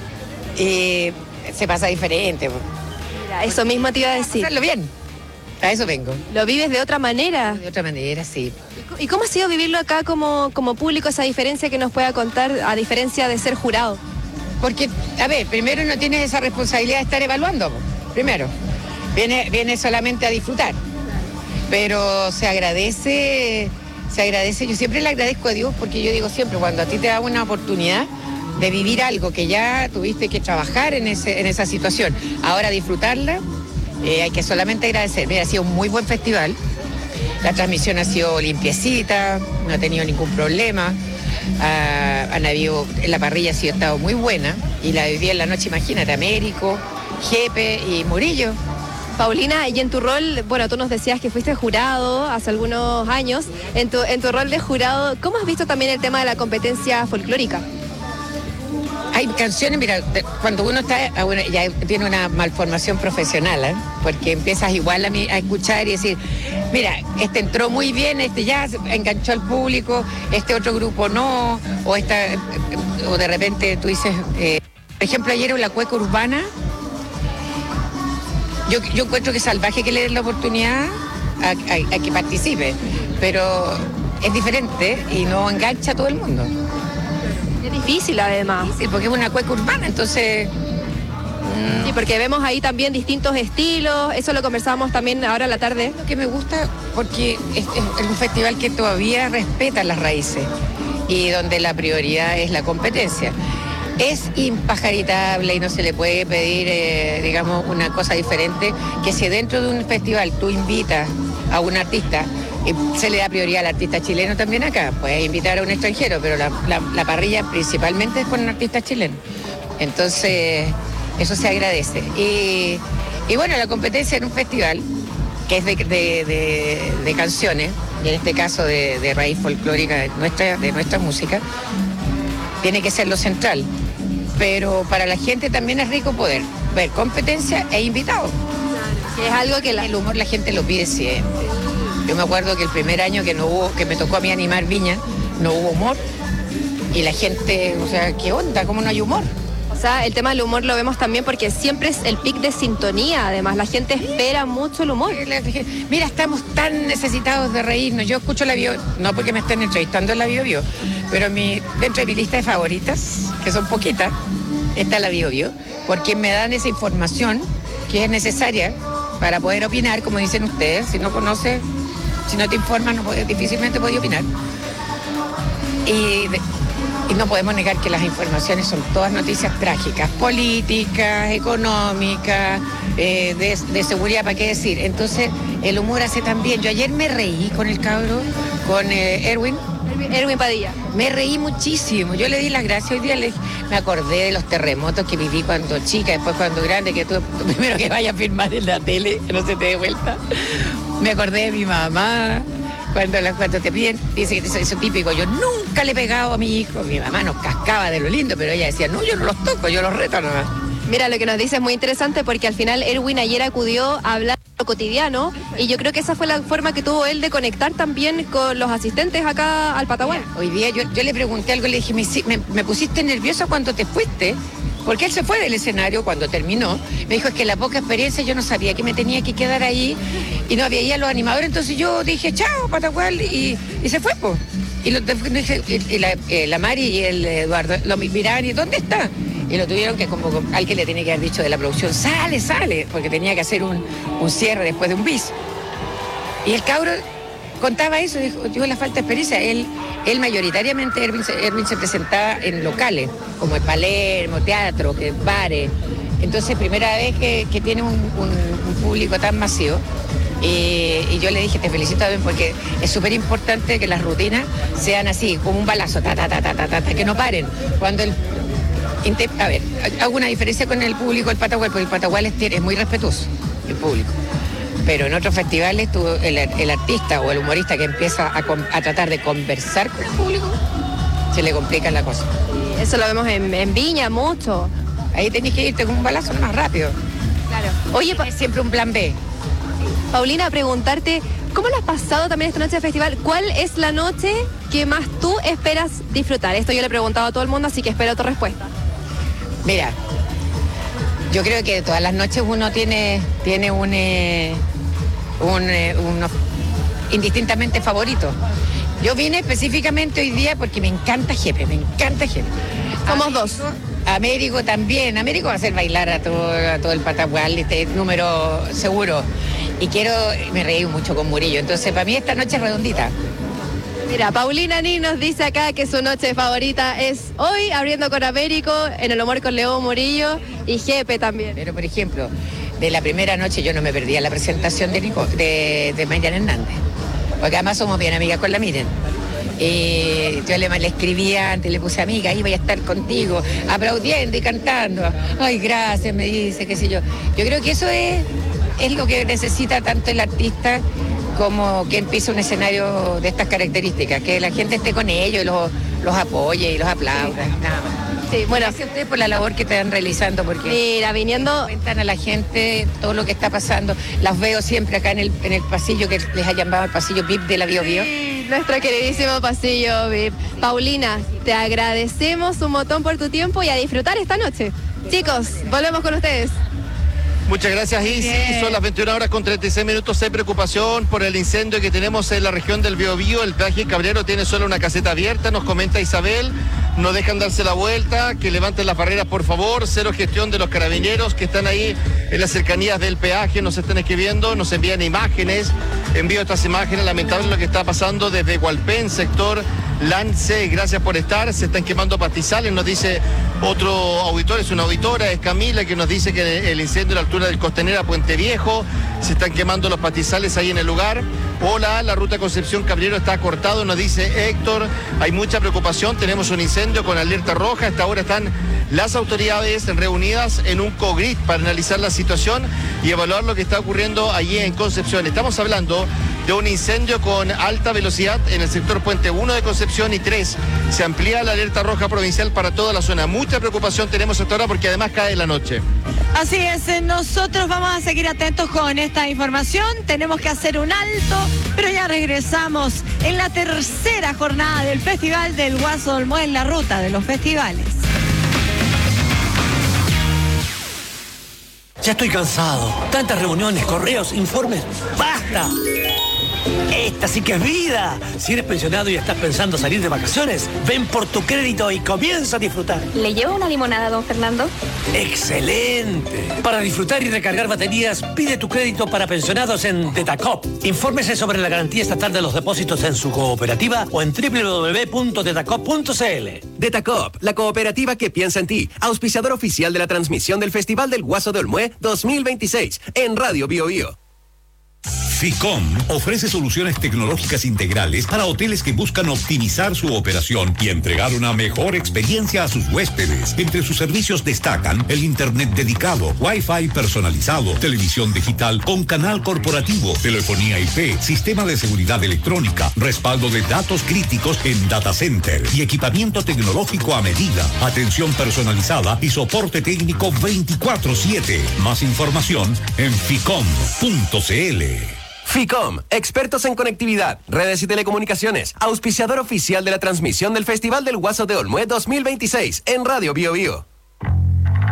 Y se pasa diferente. Mira, eso mismo te iba a decir. Pasarlo bien. A eso vengo. ¿Lo vives de otra manera? De otra manera, sí. ¿Y cómo ha sido vivirlo acá como, como público, esa diferencia que nos pueda contar, a diferencia de ser jurado? Porque, a ver, primero no tienes esa responsabilidad de estar evaluando. po. Primero, viene, viene solamente a disfrutar. Pero se agradece, se agradece, yo siempre le agradezco a Dios porque yo digo siempre, cuando a ti te da una oportunidad de vivir algo que ya tuviste que trabajar en, ese, en esa situación, ahora disfrutarla, eh, hay que solamente agradecer. Mira, ha sido un muy buen festival, la transmisión ha sido limpiecita, no ha tenido ningún problema, ah, han habido, la parrilla ha sido estado muy buena y la viví en la noche, imagínate, Américo, Jepe y Murillo. Paulina, y en tu rol, bueno, tú nos decías que fuiste jurado hace algunos años, en tu, en tu rol de jurado, ¿cómo has visto también el tema de la competencia folclórica? Hay canciones, mira, de- cuando uno está, ah, bueno, ya tiene una malformación profesional, ¿eh? Porque empiezas igual a, mi- a escuchar y decir, mira, este entró muy bien, este ya se enganchó al público, este otro grupo no, o esta, eh, o de repente tú dices, eh, por ejemplo, ayer en la cueca urbana, yo, yo encuentro que es salvaje que le den la oportunidad a, a- a que participe, pero es diferente y no engancha a todo el mundo. Es difícil además. Sí, porque es una cueca urbana, entonces... Sí, porque vemos ahí también distintos estilos, eso lo conversábamos también ahora a la tarde. Lo que me gusta porque es, es- es un festival que todavía respeta las raíces y donde la prioridad es la competencia. Es impajaritable y no se le puede pedir, eh, digamos, una cosa diferente, que si dentro de un festival tú invitas a un artista, eh, se le da prioridad al artista chileno también acá. Puedes invitar a un extranjero, pero la, la- la parrilla principalmente es con artistas chilenos. Entonces, eso se agradece. Y, y bueno, la competencia en un festival, que es de, de- de- de canciones, y en este caso de, de raíz folclórica de nuestra, de nuestra música, tiene que ser lo central. Pero para la gente también es rico poder ver competencia e invitados. Es algo que la... El humor la gente lo pide siempre. Yo me acuerdo que el primer año que no hubo, que me tocó a mí animar Viña, no hubo humor. Y la gente, o sea, ¿qué onda? ¿Cómo no hay humor? O sea, el tema del humor lo vemos también porque siempre es el pic de sintonía, además, la gente espera mucho el humor. Mira, estamos tan necesitados de reírnos. Yo escucho la bio, no porque me estén entrevistando en la bio bio, pero mi, dentro de mi lista de favoritas, que son poquitas, está la bio bio, porque me dan esa información que es necesaria para poder opinar, como dicen ustedes. Si no conoces, si no te informas, no puedes, difícilmente puedes opinar. Y, de- y no podemos negar que las informaciones son todas noticias trágicas, políticas, económicas, eh, de, de seguridad, ¿para qué decir? Entonces, el humor hace también. Yo ayer me reí con el cabro, con eh, Erwin. Erwin Padilla. Me reí muchísimo. Yo le di las gracias hoy día. Le, me acordé de los terremotos que viví cuando chica, después cuando grande, que tú primero que vaya a filmar en la tele, que no se te dé vuelta. Me acordé de mi mamá. Cuando, la- cuando te piden, dice que eso es típico, yo nunca le he pegado a mi hijo, mi mamá nos cascaba de lo lindo, pero ella decía, no, yo no los toco, yo los reto nomás. Mira, lo que nos dice es muy interesante porque al final Erwin ayer acudió a hablar de lo cotidiano y yo creo que esa fue la forma que tuvo él de conectar también con los asistentes acá al Patagual. Hoy día yo, yo le pregunté algo, le dije, me, hici- me- me pusiste nerviosa cuando te fuiste, Porque él se fue del escenario cuando terminó. Me dijo, es que la poca experiencia yo no sabía que me tenía que quedar ahí y no había ido a los animadores. Entonces yo dije, chao, Patagual, y, y se fue, pues. Y, lo, y, y la, eh, la Mari y el Eduardo lo miraban y ¿dónde está? Y lo tuvieron que, como alguien le tenía que haber dicho de la producción, sale, sale, porque tenía que hacer un, un cierre después de un bis. Y el cabro contaba eso, dijo, dijo la falta de experiencia. Él, él mayoritariamente, Erwin, Erwin se presentaba en locales, como el Palermo, teatro, que bares. Entonces, primera vez que, que tiene un, un, un público tan masivo. Y, y yo le dije, te felicito también porque es súper importante que las rutinas sean así, como un balazo, ta, ta, ta, ta, ta, ta, ta, que no paren. Cuando el... A ver, hago una diferencia con el público del Patagual, porque el Patagual es, es muy respetuoso, el público. Pero en otros festivales tú, el, el artista o el humorista que empieza a, a tratar de conversar con el público, se le complica la cosa. Eso lo vemos en, en Viña mucho. Ahí tenés que irte con un balazo más rápido. Claro. Oye, es siempre un plan B. Paulina, preguntarte, ¿cómo lo has pasado también esta noche de festival? ¿Cuál es la noche que más tú esperas disfrutar? Esto yo le he preguntado a todo el mundo, así que espero tu respuesta. Mira, yo creo que todas las noches uno tiene, tiene un, eh, un eh, uno indistintamente favorito. Yo vine específicamente hoy día porque me encanta Jepe, me encanta Jepe. Somos dos. Américo también. Américo va a hacer bailar a todo, a todo el Patagual, este número seguro. Y quiero, me reí mucho con Murillo, entonces para mí esta noche es redondita. Mira, Paulina Nin nos dice acá que su noche favorita es hoy, abriendo con Américo, en el humor con León Murillo y Jepe también. Pero por ejemplo, de la primera noche yo no me perdía la presentación de, Nico, de, de Miriam Hernández, porque además somos bien amigas con la Miriam. Y yo le, le escribía antes, le puse amiga, ahí voy a estar contigo, aplaudiendo y cantando. Ay, gracias, me dice, qué sé yo. Yo creo que eso es, es lo que necesita tanto el artista como quien pisa un escenario de estas características, que la gente esté con ellos y los, los apoye y los aplauda. Sí. Nada más. Sí, bueno, gracias a ustedes por la labor que están realizando, porque mira, viniendo cuentan a la gente todo lo que está pasando. Las veo siempre acá en el, en el pasillo que les ha llamado el pasillo V I P de la Bio Bio. Sí, nuestro queridísimo pasillo V I P. Paulina, te agradecemos un montón por tu tiempo y a disfrutar esta noche. Chicos, volvemos con ustedes. Muchas gracias, Isi. Son las veintiuna horas con treinta y seis minutos. Hay preocupación por el incendio que tenemos en la región del Biobío. El peaje Cabrero tiene solo una caseta abierta, nos comenta Isabel. No dejan darse la vuelta, que levanten las barreras, por favor. Cero gestión de los carabineros que están ahí en las cercanías del peaje. Nos están escribiendo, nos envían imágenes. Envío estas imágenes. Lamentable lo que está pasando desde Hualpén, sector Lance. Gracias por estar. Se están quemando pastizales, nos dice otro auditor, es una auditora, es Camila, que nos dice que el incendio a la altura del Costanera Puente Viejo, se están quemando los pastizales ahí en el lugar. Hola, la ruta Concepción Cabrero está cortado, nos dice Héctor. Hay mucha preocupación, tenemos un incendio con alerta roja. Hasta ahora están las autoridades reunidas en un COGRIT para analizar la situación y evaluar lo que está ocurriendo allí en Concepción. Estamos hablando de un incendio con alta velocidad en el sector Puente uno de Concepción y tres. Se amplía la alerta roja provincial para toda la zona. Mucha preocupación tenemos hasta ahora porque además cae la noche. Así es, nosotros vamos a seguir atentos con esta información. Tenemos que hacer un alto, pero ya regresamos en la tercera jornada del Festival del Guaso de Olmué, en la ruta de los festivales. Ya estoy cansado. Tantas reuniones, correos, informes. ¡Basta! Esta sí que es vida. Si eres pensionado y estás pensando salir de vacaciones, ven por tu crédito y comienza a disfrutar. ¿Le llevo una limonada, don Fernando? ¡Excelente! Para disfrutar y recargar baterías, pide tu crédito para pensionados en Detacop. Infórmese sobre la garantía estatal de los depósitos en su cooperativa o en doble u doble u doble u punto detacop punto c l. Detacop, la cooperativa que piensa en ti. Auspiciador oficial de la transmisión del Festival del Guaso de Olmué dos mil veintiséis en Radio Bio Bio. FICOM ofrece soluciones tecnológicas integrales para hoteles que buscan optimizar su operación y entregar una mejor experiencia a sus huéspedes. Entre sus servicios destacan el internet dedicado, Wi-Fi personalizado, televisión digital con canal corporativo, telefonía I P, sistema de seguridad electrónica, respaldo de datos críticos en data center y equipamiento tecnológico a medida, atención personalizada y soporte técnico veinticuatro siete. Más información en ficom punto c l. FICOM, expertos en conectividad, redes y telecomunicaciones, auspiciador oficial de la transmisión del Festival del Guaso de Olmué dos mil veintiséis en Radio Bio Bio.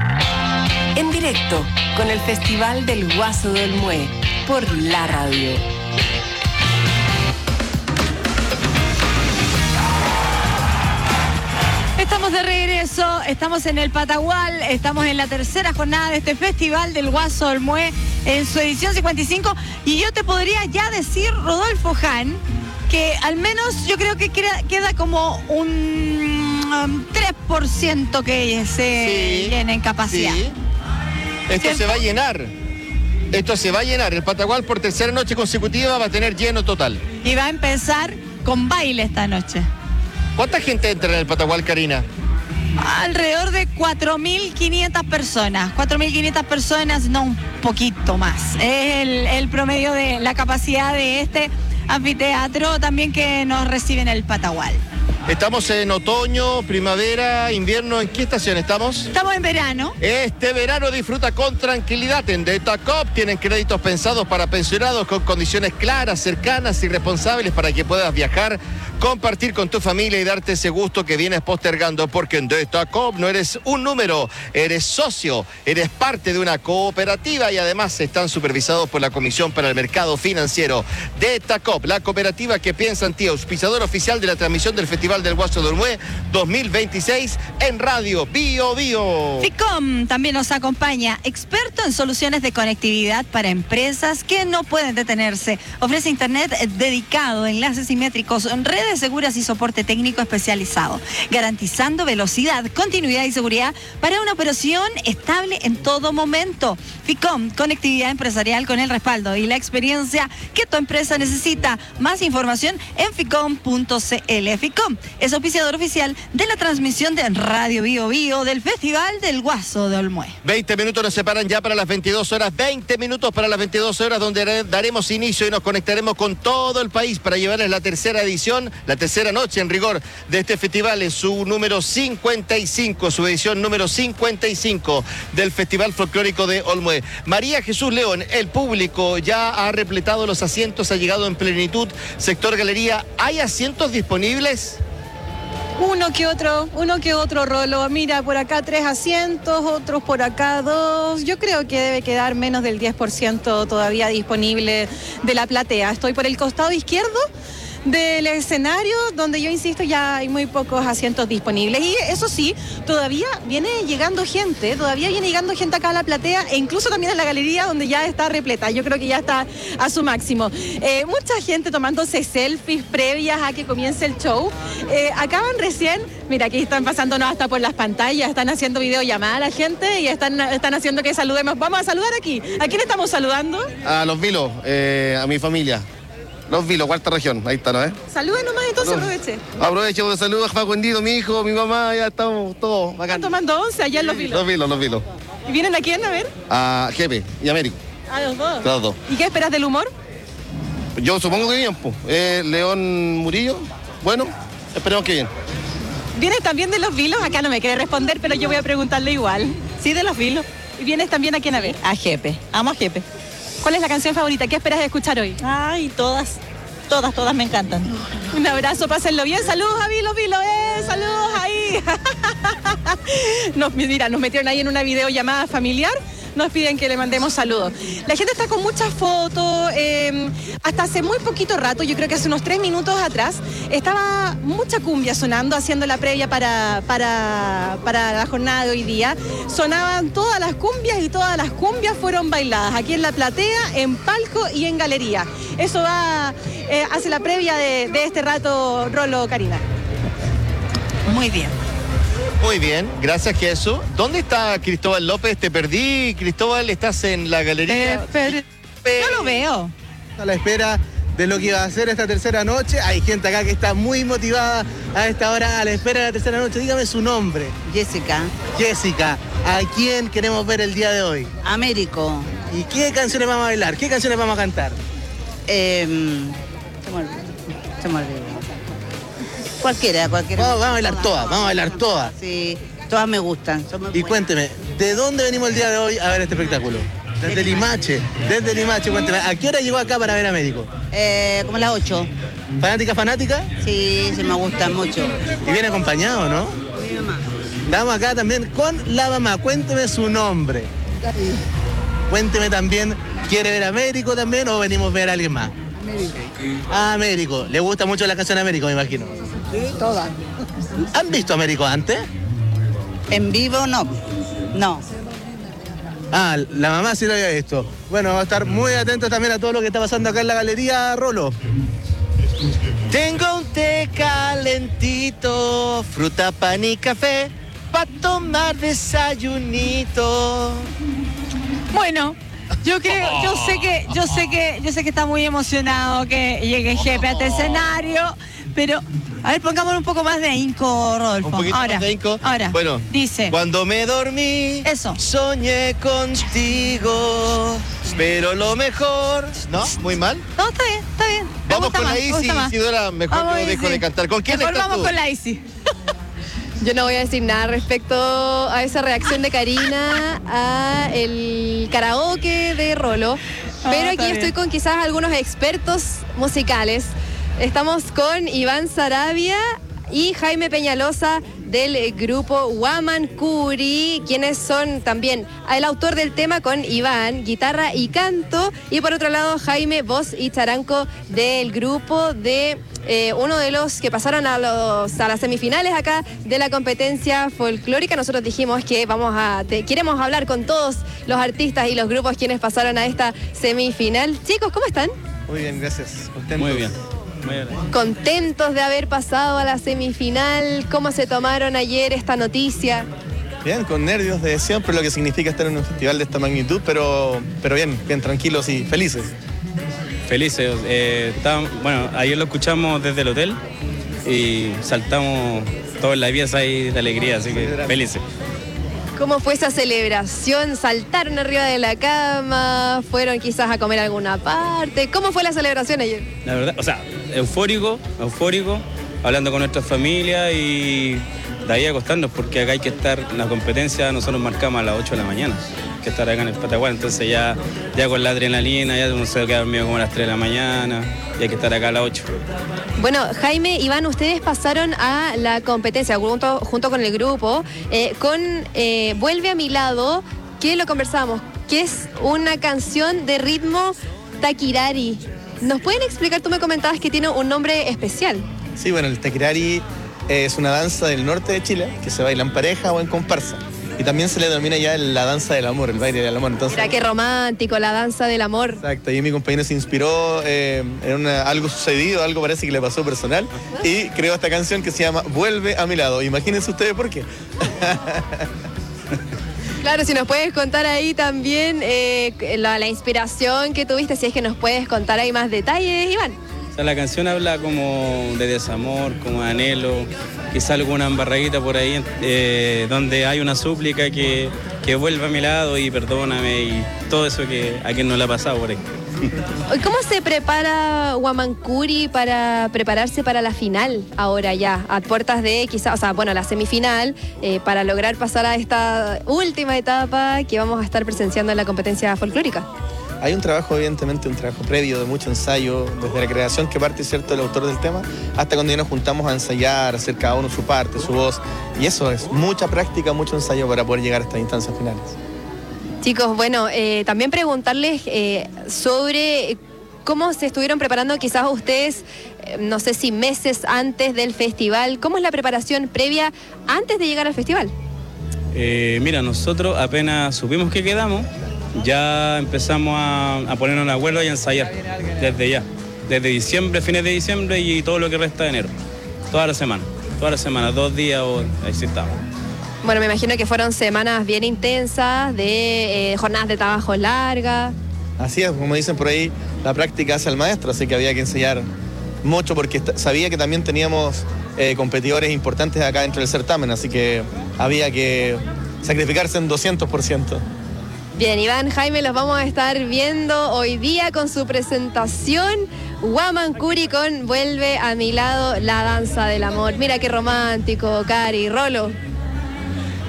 En directo, con el Festival del Guaso de Olmué, por la radio. Estamos de regreso, estamos en el Patagual, estamos en la tercera jornada de este Festival del Guaso del Olmué en su edición cincuenta y cinco, y yo te podría ya decir, Rodolfo Hahn, que al menos yo creo que queda, queda como un um, tres por ciento que se sí, llena en capacidad. Sí. Esto ¿Cierto? se va a llenar, esto se va a llenar, el Patagual por tercera noche consecutiva va a tener lleno total. Y va a empezar con baile esta noche. ¿Cuánta gente entra en el Patagual, Karina? Alrededor de cuatro mil quinientas personas. cuatro mil quinientas personas, no un poquito más. Es el, el promedio de la capacidad de este anfiteatro también que nos recibe en el Patagual. Estamos en otoño, primavera, invierno. ¿En qué estación estamos? Estamos en verano. Este verano disfruta con tranquilidad. En Detacop tienen créditos pensados para pensionados con condiciones claras, cercanas y responsables para que puedas viajar, compartir con tu familia y darte ese gusto que vienes postergando, porque en Detacop no eres un número, eres socio, eres parte de una cooperativa y además están supervisados por la Comisión para el Mercado Financiero. Detacop, la cooperativa que piensa en ti, auspiciador oficial de la transmisión del Festival del Guaso de Olmué dos mil veintiséis en Radio Bio Bio. Ficom también nos acompaña, experto en soluciones de conectividad para empresas que no pueden detenerse. Ofrece internet dedicado, enlaces simétricos, redes seguras y soporte técnico especializado, garantizando velocidad, continuidad y seguridad para una operación estable en todo momento. Ficom, conectividad empresarial con el respaldo y la experiencia que tu empresa necesita. Más información en ficom punto cl. Ficom es auspiciador oficial de la transmisión de Radio Bio Bio del Festival del Guaso de Olmué. veinte minutos nos separan ya para las veintidós horas, veinte minutos para las veintidós horas, donde daremos inicio y nos conectaremos con todo el país para llevarles la tercera edición, la tercera noche en rigor de este festival, en su número cincuenta y cinco, su edición número cincuenta y cinco del Festival Folclórico de Olmué. María Jesús León, el público ya ha repletado los asientos, ha llegado en plenitud, sector galería. ¿Hay asientos disponibles? Uno que otro, uno que otro, Rolo. Mira, por acá tres asientos, otros por acá dos. Yo creo que debe quedar menos del diez por ciento todavía disponible de la platea. Estoy por el costado izquierdo del escenario, donde yo insisto ya hay muy pocos asientos disponibles, y eso sí, todavía viene llegando gente, todavía viene llegando gente acá a la platea, e incluso también en la galería, donde ya está repleta. Yo creo que ya está a su máximo. Eh, mucha gente tomándose selfies previas a que comience el show. Eh, acaban recién, mira, aquí están pasándonos hasta por las pantallas, están haciendo videollamada a la gente y están, están haciendo que saludemos. Vamos a saludar aquí. ¿A quién estamos saludando? A los Vilos, eh, a mi familia. Los Vilos, cuarta región, ahí está, ¿no? ¿Eh? Saluden nomás, entonces aproveche. Aprovecho de saludar a Facundito, mi hijo, mi mamá, ya estamos todos bacán. Están tomando once allá en Los Vilos. Los Vilos, Los Vilos. ¿Y vienen a quién, a ver? A Jepe y Américo. A los dos. Los dos. ¿Y qué esperas del humor? Yo supongo que bien, pues. Eh, León Murillo, bueno, esperemos que bien. ¿Vienes también de Los Vilos? Acá no me quiere responder, pero yo voy a preguntarle igual. Sí, de Los Vilos. ¿Y vienes también a quién a ver? A Jepe, amo a Jepe. ¿Cuál es la canción favorita? ¿Qué esperas de escuchar hoy? Ay, todas. Todas, todas me encantan. Un abrazo, pásenlo bien. Saludos a Vilos, Vilos, eh, saludos ahí. Nos, mira, nos metieron ahí en una videollamada familiar. Nos piden que le mandemos saludos. La gente está con muchas fotos. Eh, hasta hace muy poquito rato, yo creo que hace unos tres minutos atrás, estaba mucha cumbia sonando, haciendo la previa para, para, para la jornada de hoy día. Sonaban todas las cumbias y todas las cumbias fueron bailadas aquí en la platea, en palco y en galería. Eso va, eh, hace la previa de, de este rato, Rolo, Karina. Muy bien. Muy bien, gracias Jesús. ¿Dónde está Cristóbal López? Te perdí, Cristóbal, ¿estás en la galería? Eh, pero, no lo veo. A la espera de lo que va a ser esta tercera noche. Hay gente acá que está muy motivada a esta hora, a la espera de la tercera noche. Dígame su nombre. Jessica. Jessica, ¿a quién queremos ver el día de hoy? Américo. ¿Y qué canciones vamos a bailar? ¿Qué canciones vamos a cantar? Eh, se me olvidó. Se me olvidó. Cualquiera, cualquiera. Vamos, vamos a bailar todas, vamos a bailar todas. Sí, todas me gustan. Son muy y buenas. Cuénteme, ¿de dónde venimos el día de hoy a ver este espectáculo? Desde Limache, desde Limache, cuénteme, ¿a qué hora llegó acá para ver a Américo? Eh, como las ocho. ¿Fanática, fanática? Sí, sí me gustan mucho. Y viene acompañado, ¿no? Mi mamá. Estamos acá también con la mamá, cuénteme su nombre. Cuénteme también, ¿quiere ver a Américo también o venimos a ver a alguien más? Américo. A Américo. ¿Le gusta mucho la canción Américo, me imagino? Sí, todas. ¿Han visto a Américo antes? En vivo no. No. Ah, la mamá sí lo había visto. Bueno, vamos a estar muy atentos también a todo lo que está pasando acá en la galería, Rolo. Tengo un té calentito, fruta, pan y café, para tomar desayunito. Bueno, yo creo, yo sé que, yo sé que, yo sé que está muy emocionado que llegue Jepe a este escenario, pero a ver, pongámosle un poco más de ahínco, Rodolfo. Un poquito ahora, más de ahínco. Ahora, Bueno, dice. Cuando me dormí, Eso. soñé contigo, pero lo mejor... ¿No? ¿Muy mal? No, está bien, está bien. Me Vamos gusta con más, la me Isi, gusta más. Isidora, mejor Vamos, que no dejo Isi. de cantar. ¿Con quién Mejor estás vamos tú? con la Isi. Yo no voy a decir nada respecto a esa reacción de Karina a el karaoke de Rolo, Ah, pero está aquí estoy bien. con quizás algunos expertos musicales. Estamos con Iván Sarabia y Jaime Peñalosa del grupo Guaman Curi, quienes son también el autor del tema con Iván, guitarra y canto, y por otro lado Jaime, voz y charanco del grupo de eh, uno de los que pasaron a, los, a las semifinales acá de la competencia folclórica. Nosotros dijimos que vamos a te, queremos hablar con todos los artistas y los grupos quienes pasaron a esta semifinal. Chicos, ¿cómo están? Muy bien, gracias. Contentos. Muy bien. Muy bien. ¿Contentos de haber pasado a la semifinal? ¿Cómo se tomaron ayer esta noticia? Bien, con nervios de siempre, lo que significa estar en un festival de esta magnitud, pero, pero bien, bien tranquilos y felices. Felices. Eh, estábamos- bueno, ayer lo escuchamos desde el hotel y saltamos toda la pieza ahí de alegría, así que felices. ¿Cómo fue esa celebración? ¿Saltaron arriba de la cama? ¿Fueron quizás a comer a alguna parte? ¿Cómo fue la celebración ayer? La verdad, o sea, eufórico, eufórico, hablando con nuestra familia y de ahí acostarnos, porque acá hay que estar, en la competencia nosotros marcamos a las ocho de la mañana, hay que estar acá en el Pataguán, entonces ya, ya con la adrenalina, ya uno se queda dormido como a las tres de la mañana y hay que estar acá a las ocho. Bueno, Jaime, Iván, ustedes pasaron a la competencia junto, junto con el grupo, eh, con eh, Vuelve a mi lado, que lo conversamos, que es una canción de ritmo taquirari. ¿Nos pueden explicar? Tú me comentabas que tiene un nombre especial. Sí, bueno, el taquirari es una danza del norte de Chile que se baila en pareja o en comparsa. Y también se le denomina ya la danza del amor, el baile del amor. Entonces, Mira qué romántico, la danza del amor. exacto, y mi compañero se inspiró eh, en una- algo sucedido, algo parece que le pasó personal, y creó esta canción que se llama Vuelve a mi lado. Imagínense ustedes por qué. Claro, si nos puedes contar ahí también eh, la, la inspiración que tuviste, si es que nos puedes contar ahí más detalles, Iván. O sea, la canción habla como de desamor, como de anhelo, quizá alguna embarradita por ahí eh, donde hay una súplica que, que vuelva a mi lado y perdóname y todo eso que a quien no le ha pasado por ahí. ¿Cómo se prepara Guamancuri para prepararse para la final ahora ya, a puertas de quizás, o sea, bueno, la semifinal, eh, para lograr pasar a esta última etapa que vamos a estar presenciando en la competencia folclórica? Hay un trabajo, evidentemente, un trabajo previo de mucho ensayo, desde la creación que parte, ¿cierto?, del autor del tema, hasta cuando ya nos juntamos a ensayar, a hacer cada uno su parte, su voz. Y eso es mucha práctica, mucho ensayo para poder llegar a estas instancias finales. Chicos, bueno, eh, también preguntarles eh, sobre cómo se estuvieron preparando quizás ustedes, eh, no sé si meses antes del festival. ¿Cómo es la preparación previa antes de llegar al festival? Eh, mira, nosotros apenas supimos que quedamos, ya empezamos a, a ponernos de acuerdo y a ensayar desde ya, desde diciembre, fines de diciembre y todo lo que resta de enero, toda la semana, toda la semana, dos días o ahí sí estamos. Bueno, me imagino que fueron semanas bien intensas, de eh, jornadas de trabajo largas. Así es, como dicen por ahí, la práctica hace al maestro, así que había que enseñar mucho porque esta- sabía que también teníamos eh, competidores importantes acá dentro del certamen, así que había que sacrificarse en doscientos por ciento. Bien, Iván, Jaime, los vamos a estar viendo hoy día con su presentación. Guamancuri con Vuelve a mi lado, la danza del amor. Mira qué romántico, Cari, Rolo.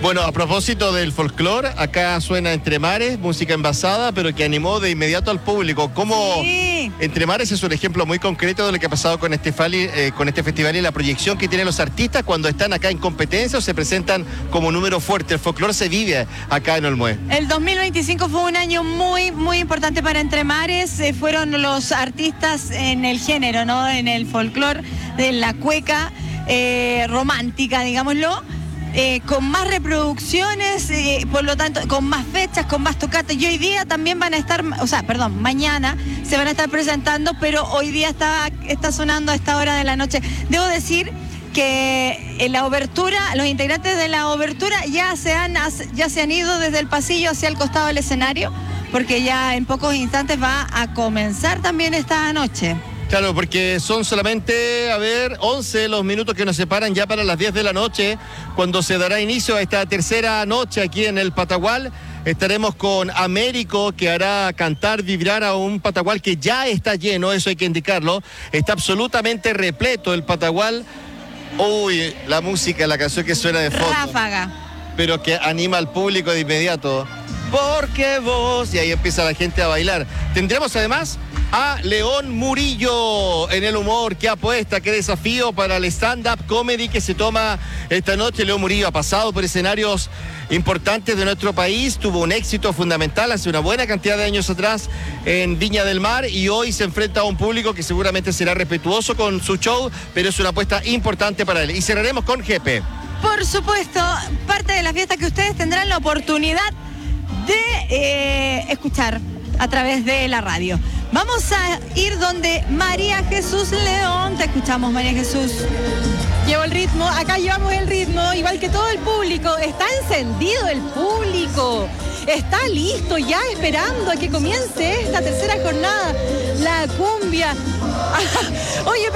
Bueno, a propósito del folclore, acá suena Entre Mares, música envasada, pero que animó de inmediato al público. ¿Cómo Sí. Entre Mares es un ejemplo muy concreto de lo que ha pasado con este, fali- eh, con este festival y la proyección que tienen los artistas cuando están acá en competencia o se presentan como número fuerte? El folclore se vive acá en Olmué. El dos mil veinticinco fue un año muy, muy importante para Entre Mares. Eh, fueron los artistas en el género, ¿no? En el folclore, de la cueca eh, romántica, digámoslo. Eh, con más reproducciones, eh, por lo tanto, con más fechas, con más tocatas. Y hoy día también van a estar, o sea, perdón, mañana se van a estar presentando, pero hoy día está, está sonando a esta hora de la noche. Debo decir que en la obertura, los integrantes de la obertura ya se han, ya se han ido desde el pasillo hacia el costado del escenario, porque ya en pocos instantes va a comenzar también esta noche. Claro, porque son solamente, a ver, once los minutos que nos separan ya para las diez de la noche, cuando se dará inicio a esta tercera noche aquí en el Patagual. Estaremos con Américo, que hará cantar, vibrar a un Patagual que ya está lleno, eso hay que indicarlo. Está absolutamente repleto el Patagual. Uy, la música, la canción que suena de fondo. Ráfaga. Pero que anima al público de inmediato. Porque vos... Y ahí empieza la gente a bailar. Tendremos además a León Murillo en el humor. Qué apuesta, qué desafío para el stand-up comedy que se toma esta noche. León Murillo ha pasado por escenarios importantes de nuestro país, tuvo un éxito fundamental hace una buena cantidad de años atrás en Viña del Mar y hoy se enfrenta a un público que seguramente será respetuoso con su show, pero es una apuesta importante para él. Y cerraremos con G P. Por supuesto, parte de la fiesta que ustedes tendrán la oportunidad de eh, escuchar a través de la radio. Vamos a ir donde María Jesús León. Te escuchamos, María Jesús. Llevo el ritmo, acá llevamos el ritmo, igual que todo el público. Está encendido el público. Está listo ya esperando a que comience esta tercera jornada. La cumbia. Oye,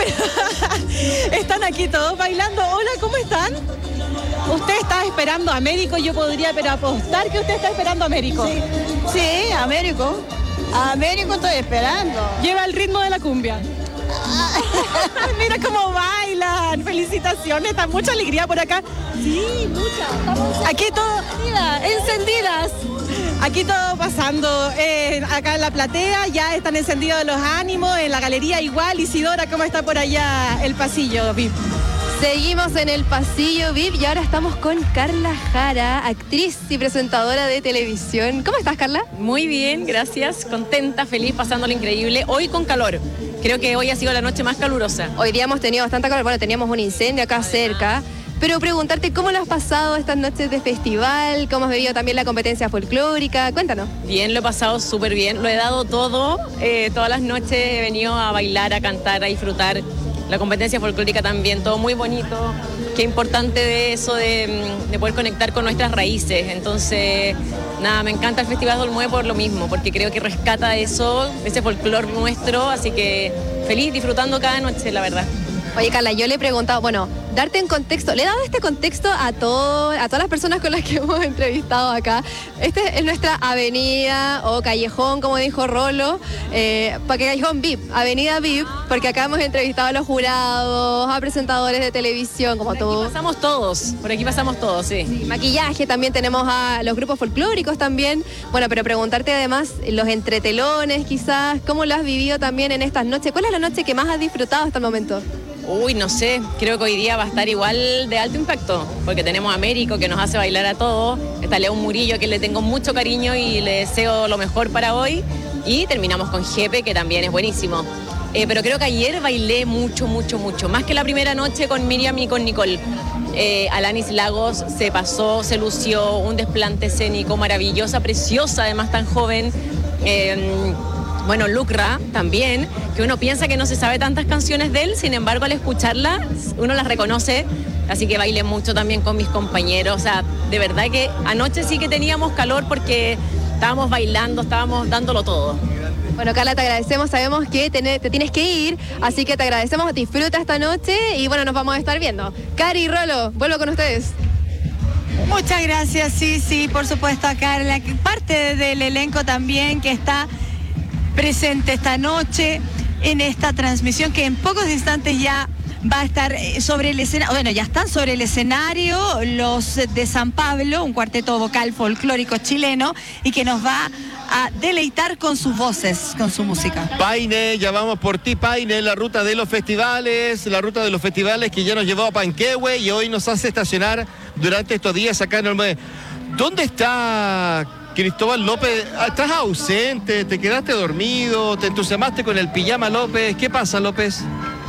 pero están aquí todos bailando. Hola, ¿cómo están? Usted está esperando a Américo, yo podría pero apostar que usted está esperando a Américo. Sí, sí, Américo. A Américo estoy esperando. Lleva el ritmo de la cumbia. Mira cómo bailan. Felicitaciones, está mucha alegría por acá. Sí, mucha. Aquí todo, encendidas. Aquí todo pasando. Eh, acá en la platea ya están encendidos los ánimos. En la galería igual. Isidora, ¿cómo está por allá el pasillo, V I P? Seguimos en el pasillo V I P y ahora estamos con Carla Jara, actriz y presentadora de televisión. ¿Cómo estás, Carla? Muy bien, gracias. Contenta, feliz, pasándolo increíble. Hoy con calor. Creo que hoy ha sido la noche más calurosa. Hoy día hemos tenido bastante calor. Bueno, teníamos un incendio acá cerca. Pero preguntarte cómo lo has pasado estas noches de festival, cómo has vivido también la competencia folclórica. Cuéntanos. Bien, lo he pasado súper bien. Lo he dado todo. Eh, todas las noches he venido a bailar, a cantar, a disfrutar. La competencia folclórica también, todo muy bonito. Qué importante de eso, de, de poder conectar con nuestras raíces. Entonces, nada, me encanta el Festival de Olmué por lo mismo, porque creo que rescata eso, ese folclore nuestro. Así que feliz, disfrutando cada noche, la verdad. Oye, Carla, yo le he preguntado, bueno, darte en contexto, le he dado este contexto a todo, a todas las personas con las que hemos entrevistado acá. Esta es nuestra avenida o callejón, como dijo Rolo, eh, para que callejón V I P, avenida V I P, porque acá hemos entrevistado a los jurados, a presentadores de televisión, como tú. Por aquí pasamos todos, por aquí pasamos todos, sí. sí. Maquillaje, también tenemos a los grupos folclóricos también. Bueno, pero preguntarte además, los entretelones quizás, ¿cómo lo has vivido también en estas noches? ¿Cuál es la noche que más has disfrutado hasta el momento? Uy, no sé, creo que hoy día va a estar igual de alto impacto, porque tenemos a Américo que nos hace bailar a todos, está León Murillo que le tengo mucho cariño y le deseo lo mejor para hoy, y terminamos con Jepe que también es buenísimo. Eh, pero creo que ayer bailé mucho, mucho, mucho, más que la primera noche con Miriam y con Nicole. Eh, Alanis Lagos se pasó, se lució, un desplante escénico maravillosa, preciosa, además tan joven. Eh, Bueno, Lucra también, que uno piensa que no se sabe tantas canciones de él, sin embargo al escucharla uno las reconoce, así que bailé mucho también con mis compañeros. O sea, de verdad que anoche sí que teníamos calor porque estábamos bailando, estábamos dándolo todo. Bueno, Carla, te agradecemos, sabemos que te, te tienes que ir, así que te agradecemos, disfruta esta noche y bueno, nos vamos a estar viendo. Cari y Rolo, vuelvo con ustedes. Muchas gracias, sí, sí, por supuesto a Carla, parte del elenco también que está presente esta noche en esta transmisión que en pocos instantes ya va a estar sobre el escenario, bueno, ya están sobre el escenario los de San Pablo, un cuarteto vocal folclórico chileno, y que nos va a deleitar con sus voces, con su música. Paine, ya vamos por ti, Paine, la ruta de los festivales, la ruta de los festivales que ya nos llevó a Panquehue y hoy nos hace estacionar durante estos días acá en Olmué. ¿Dónde está Cristóbal López? ¿Estás ausente? ¿Te quedaste dormido? ¿Te entusiasmaste con el pijama, López? ¿Qué pasa, López?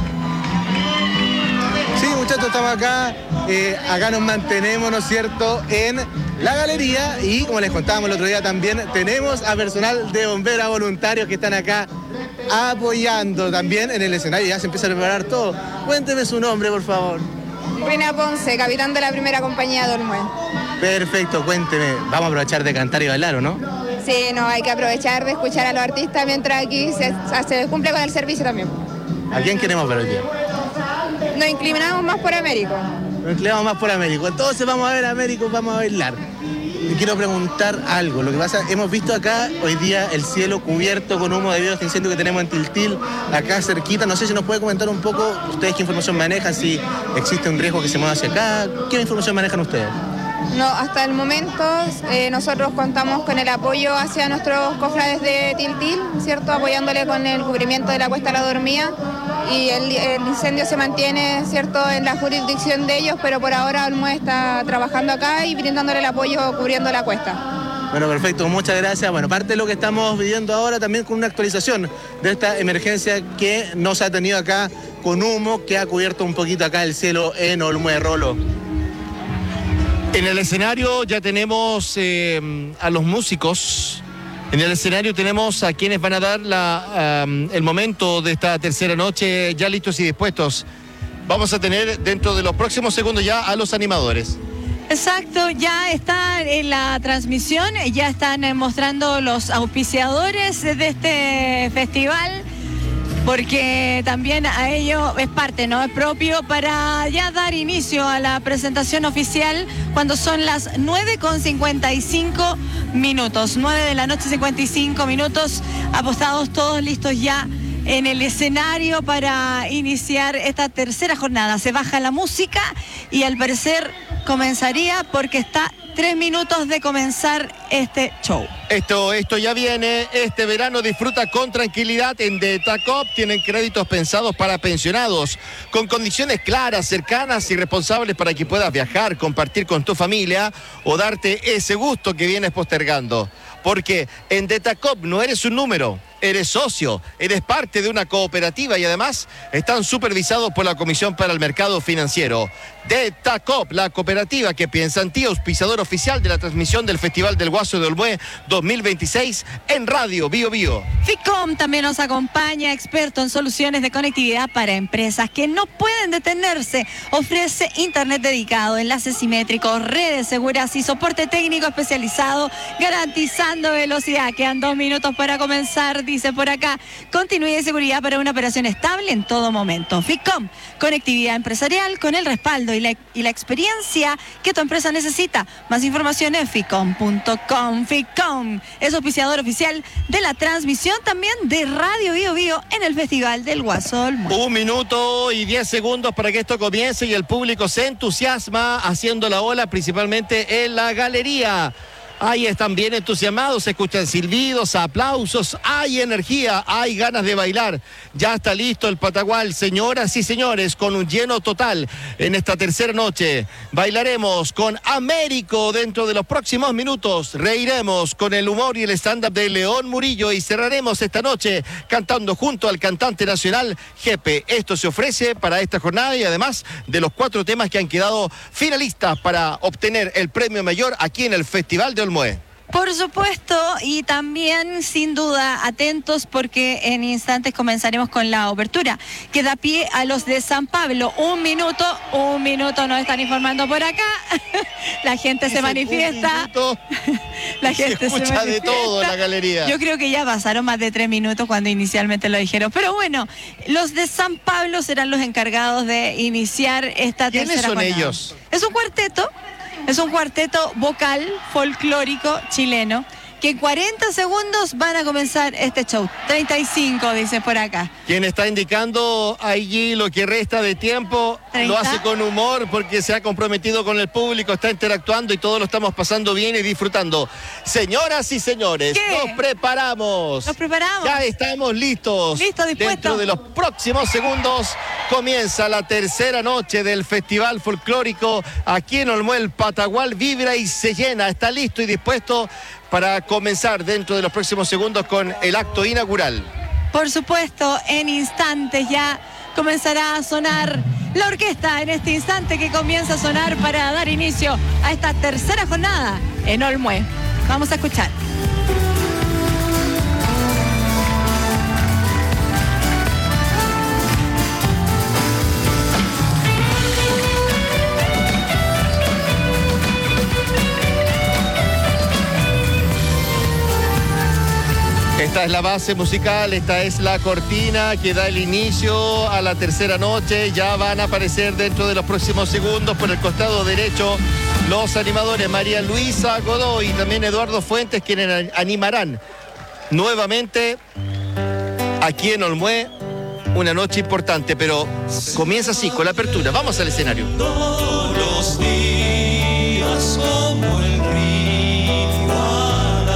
Sí, muchachos, estamos acá, eh, acá nos mantenemos, ¿no es cierto?, en la galería y como les contábamos el otro día también, tenemos a personal de bomberos voluntarios que están acá apoyando también en el escenario, ya se empieza a preparar todo. Cuénteme su nombre, por favor. Reina Ponce, capitán de la primera compañía de Olmué. Perfecto, cuénteme, vamos a aprovechar de cantar y bailar, ¿o no? Sí, no, hay que aprovechar de escuchar a los artistas mientras aquí se, se cumple con el servicio también. ¿A quién queremos ver hoy día? Nos inclinamos más por Américo. Nos inclinamos más por Américo. Entonces vamos a ver a Américo, vamos a bailar. Y quiero preguntar algo. Lo que pasa, hemos visto acá hoy día el cielo cubierto con humo debido a este incendio que tenemos en Tiltil, acá cerquita. No sé si nos puede comentar un poco, ustedes qué información manejan, si existe un riesgo que se mueva hacia acá. ¿Qué información manejan ustedes? No, hasta el momento eh, nosotros contamos con el apoyo hacia nuestros cofrades de Tiltil, ¿cierto? Apoyándole con el cubrimiento de la Cuesta La Dormía. Y el, el incendio se mantiene, ¿cierto?, en la jurisdicción de ellos, pero por ahora Olmué está trabajando acá y brindándole el apoyo cubriendo la cuesta. Bueno, perfecto, muchas gracias. Bueno, parte de lo que estamos viviendo ahora también con una actualización de esta emergencia que nos ha tenido acá con humo, que ha cubierto un poquito acá el cielo en Olmué, Rolo. En el escenario ya tenemos eh, a los músicos. En el escenario tenemos a quienes van a dar la, um, el momento de esta tercera noche ya listos y dispuestos. Vamos a tener dentro de los próximos segundos ya a los animadores. Exacto, ya está en la transmisión, ya están mostrando los auspiciadores de este festival, porque también a ello es parte, ¿no? Es propio para ya dar inicio a la presentación oficial cuando son las nueve con cincuenta y cinco minutos, nueve de la noche, cincuenta y cinco minutos, apostados todos listos ya en el escenario para iniciar esta tercera jornada. Se baja la música y al parecer comenzaría porque está tres minutos de comenzar este show. Esto, esto ya viene, este verano disfruta con tranquilidad en Detacop. Tienen créditos pensados para pensionados, con condiciones claras, cercanas y responsables para que puedas viajar, compartir con tu familia o darte ese gusto que vienes postergando. Porque en Detacop no eres un número, eres socio, eres parte de una cooperativa y además están supervisados por la Comisión para el Mercado Financiero. Detacop, la cooperativa que piensa en ti, auspiciador oficial de la transmisión del Festival del Guaso de Olmué dos mil veintiséis en Radio Bio Bio. Ficom también nos acompaña, experto en soluciones de conectividad para empresas que no pueden detenerse. Ofrece internet dedicado, enlaces simétricos, redes seguras y soporte técnico especializado, garantizando velocidad. Quedan dos minutos para comenzar, dice por acá. Continuidad y seguridad para una operación estable en todo momento. Ficom, conectividad empresarial con el respaldo y la, y la experiencia que tu empresa necesita. Más información en ficom punto com. Ficom es auspiciador oficial de la transmisión también de Radio Bio Bio en el Festival del Guaso del Mundo. Un minuto y diez segundos para que esto comience y el público se entusiasma haciendo la ola principalmente en la galería. Ahí están bien entusiasmados, se escuchan silbidos, aplausos, hay energía, hay ganas de bailar. Ya está listo el Patagual, señoras y señores, con un lleno total en esta tercera noche. Bailaremos con Américo dentro de los próximos minutos. Reiremos con el humor y el stand-up de León Murillo y cerraremos esta noche cantando junto al cantante nacional Jepe. Esto se ofrece para esta jornada y además de los cuatro temas que han quedado finalistas para obtener el premio mayor aquí en el Festival de Olmué. Por supuesto, y también sin duda atentos porque en instantes comenzaremos con la obertura que da pie a los de San Pablo. Un minuto, un minuto nos están informando por acá. La gente se manifiesta. La gente se escucha se manifiesta. De todo en la galería. Yo creo que ya pasaron más de tres minutos cuando inicialmente lo dijeron. Pero bueno, los de San Pablo serán los encargados de iniciar esta tercera ¿Quiénes son jornada. ellos? Es un cuarteto. Es un cuarteto vocal folclórico chileno que cuarenta segundos van a comenzar este show. treinta y cinco, dice por acá. Quien está indicando allí lo que resta de tiempo, treinta. Lo hace con humor porque se ha comprometido con el público, está interactuando y todos lo estamos pasando bien y disfrutando. Señoras y señores, ¿Qué? nos preparamos. Nos preparamos. Ya estamos listos. Listo, dispuesto. Dentro de los próximos segundos comienza la tercera noche del Festival Folclórico aquí en Olmué. El Patagual vibra y se llena. Está listo y dispuesto para comenzar dentro de los próximos segundos con el acto inaugural. Por supuesto, en instantes ya comenzará a sonar la orquesta, en este instante que comienza a sonar para dar inicio a esta tercera jornada en Olmué. Vamos a escuchar. Esta es la base musical, esta es la cortina que da el inicio a la tercera noche. Ya van a aparecer dentro de los próximos segundos por el costado derecho los animadores María Luisa Godoy y también Eduardo Fuentes, quienes animarán nuevamente aquí en Olmué una noche importante, pero comienza así con la apertura. Vamos al escenario.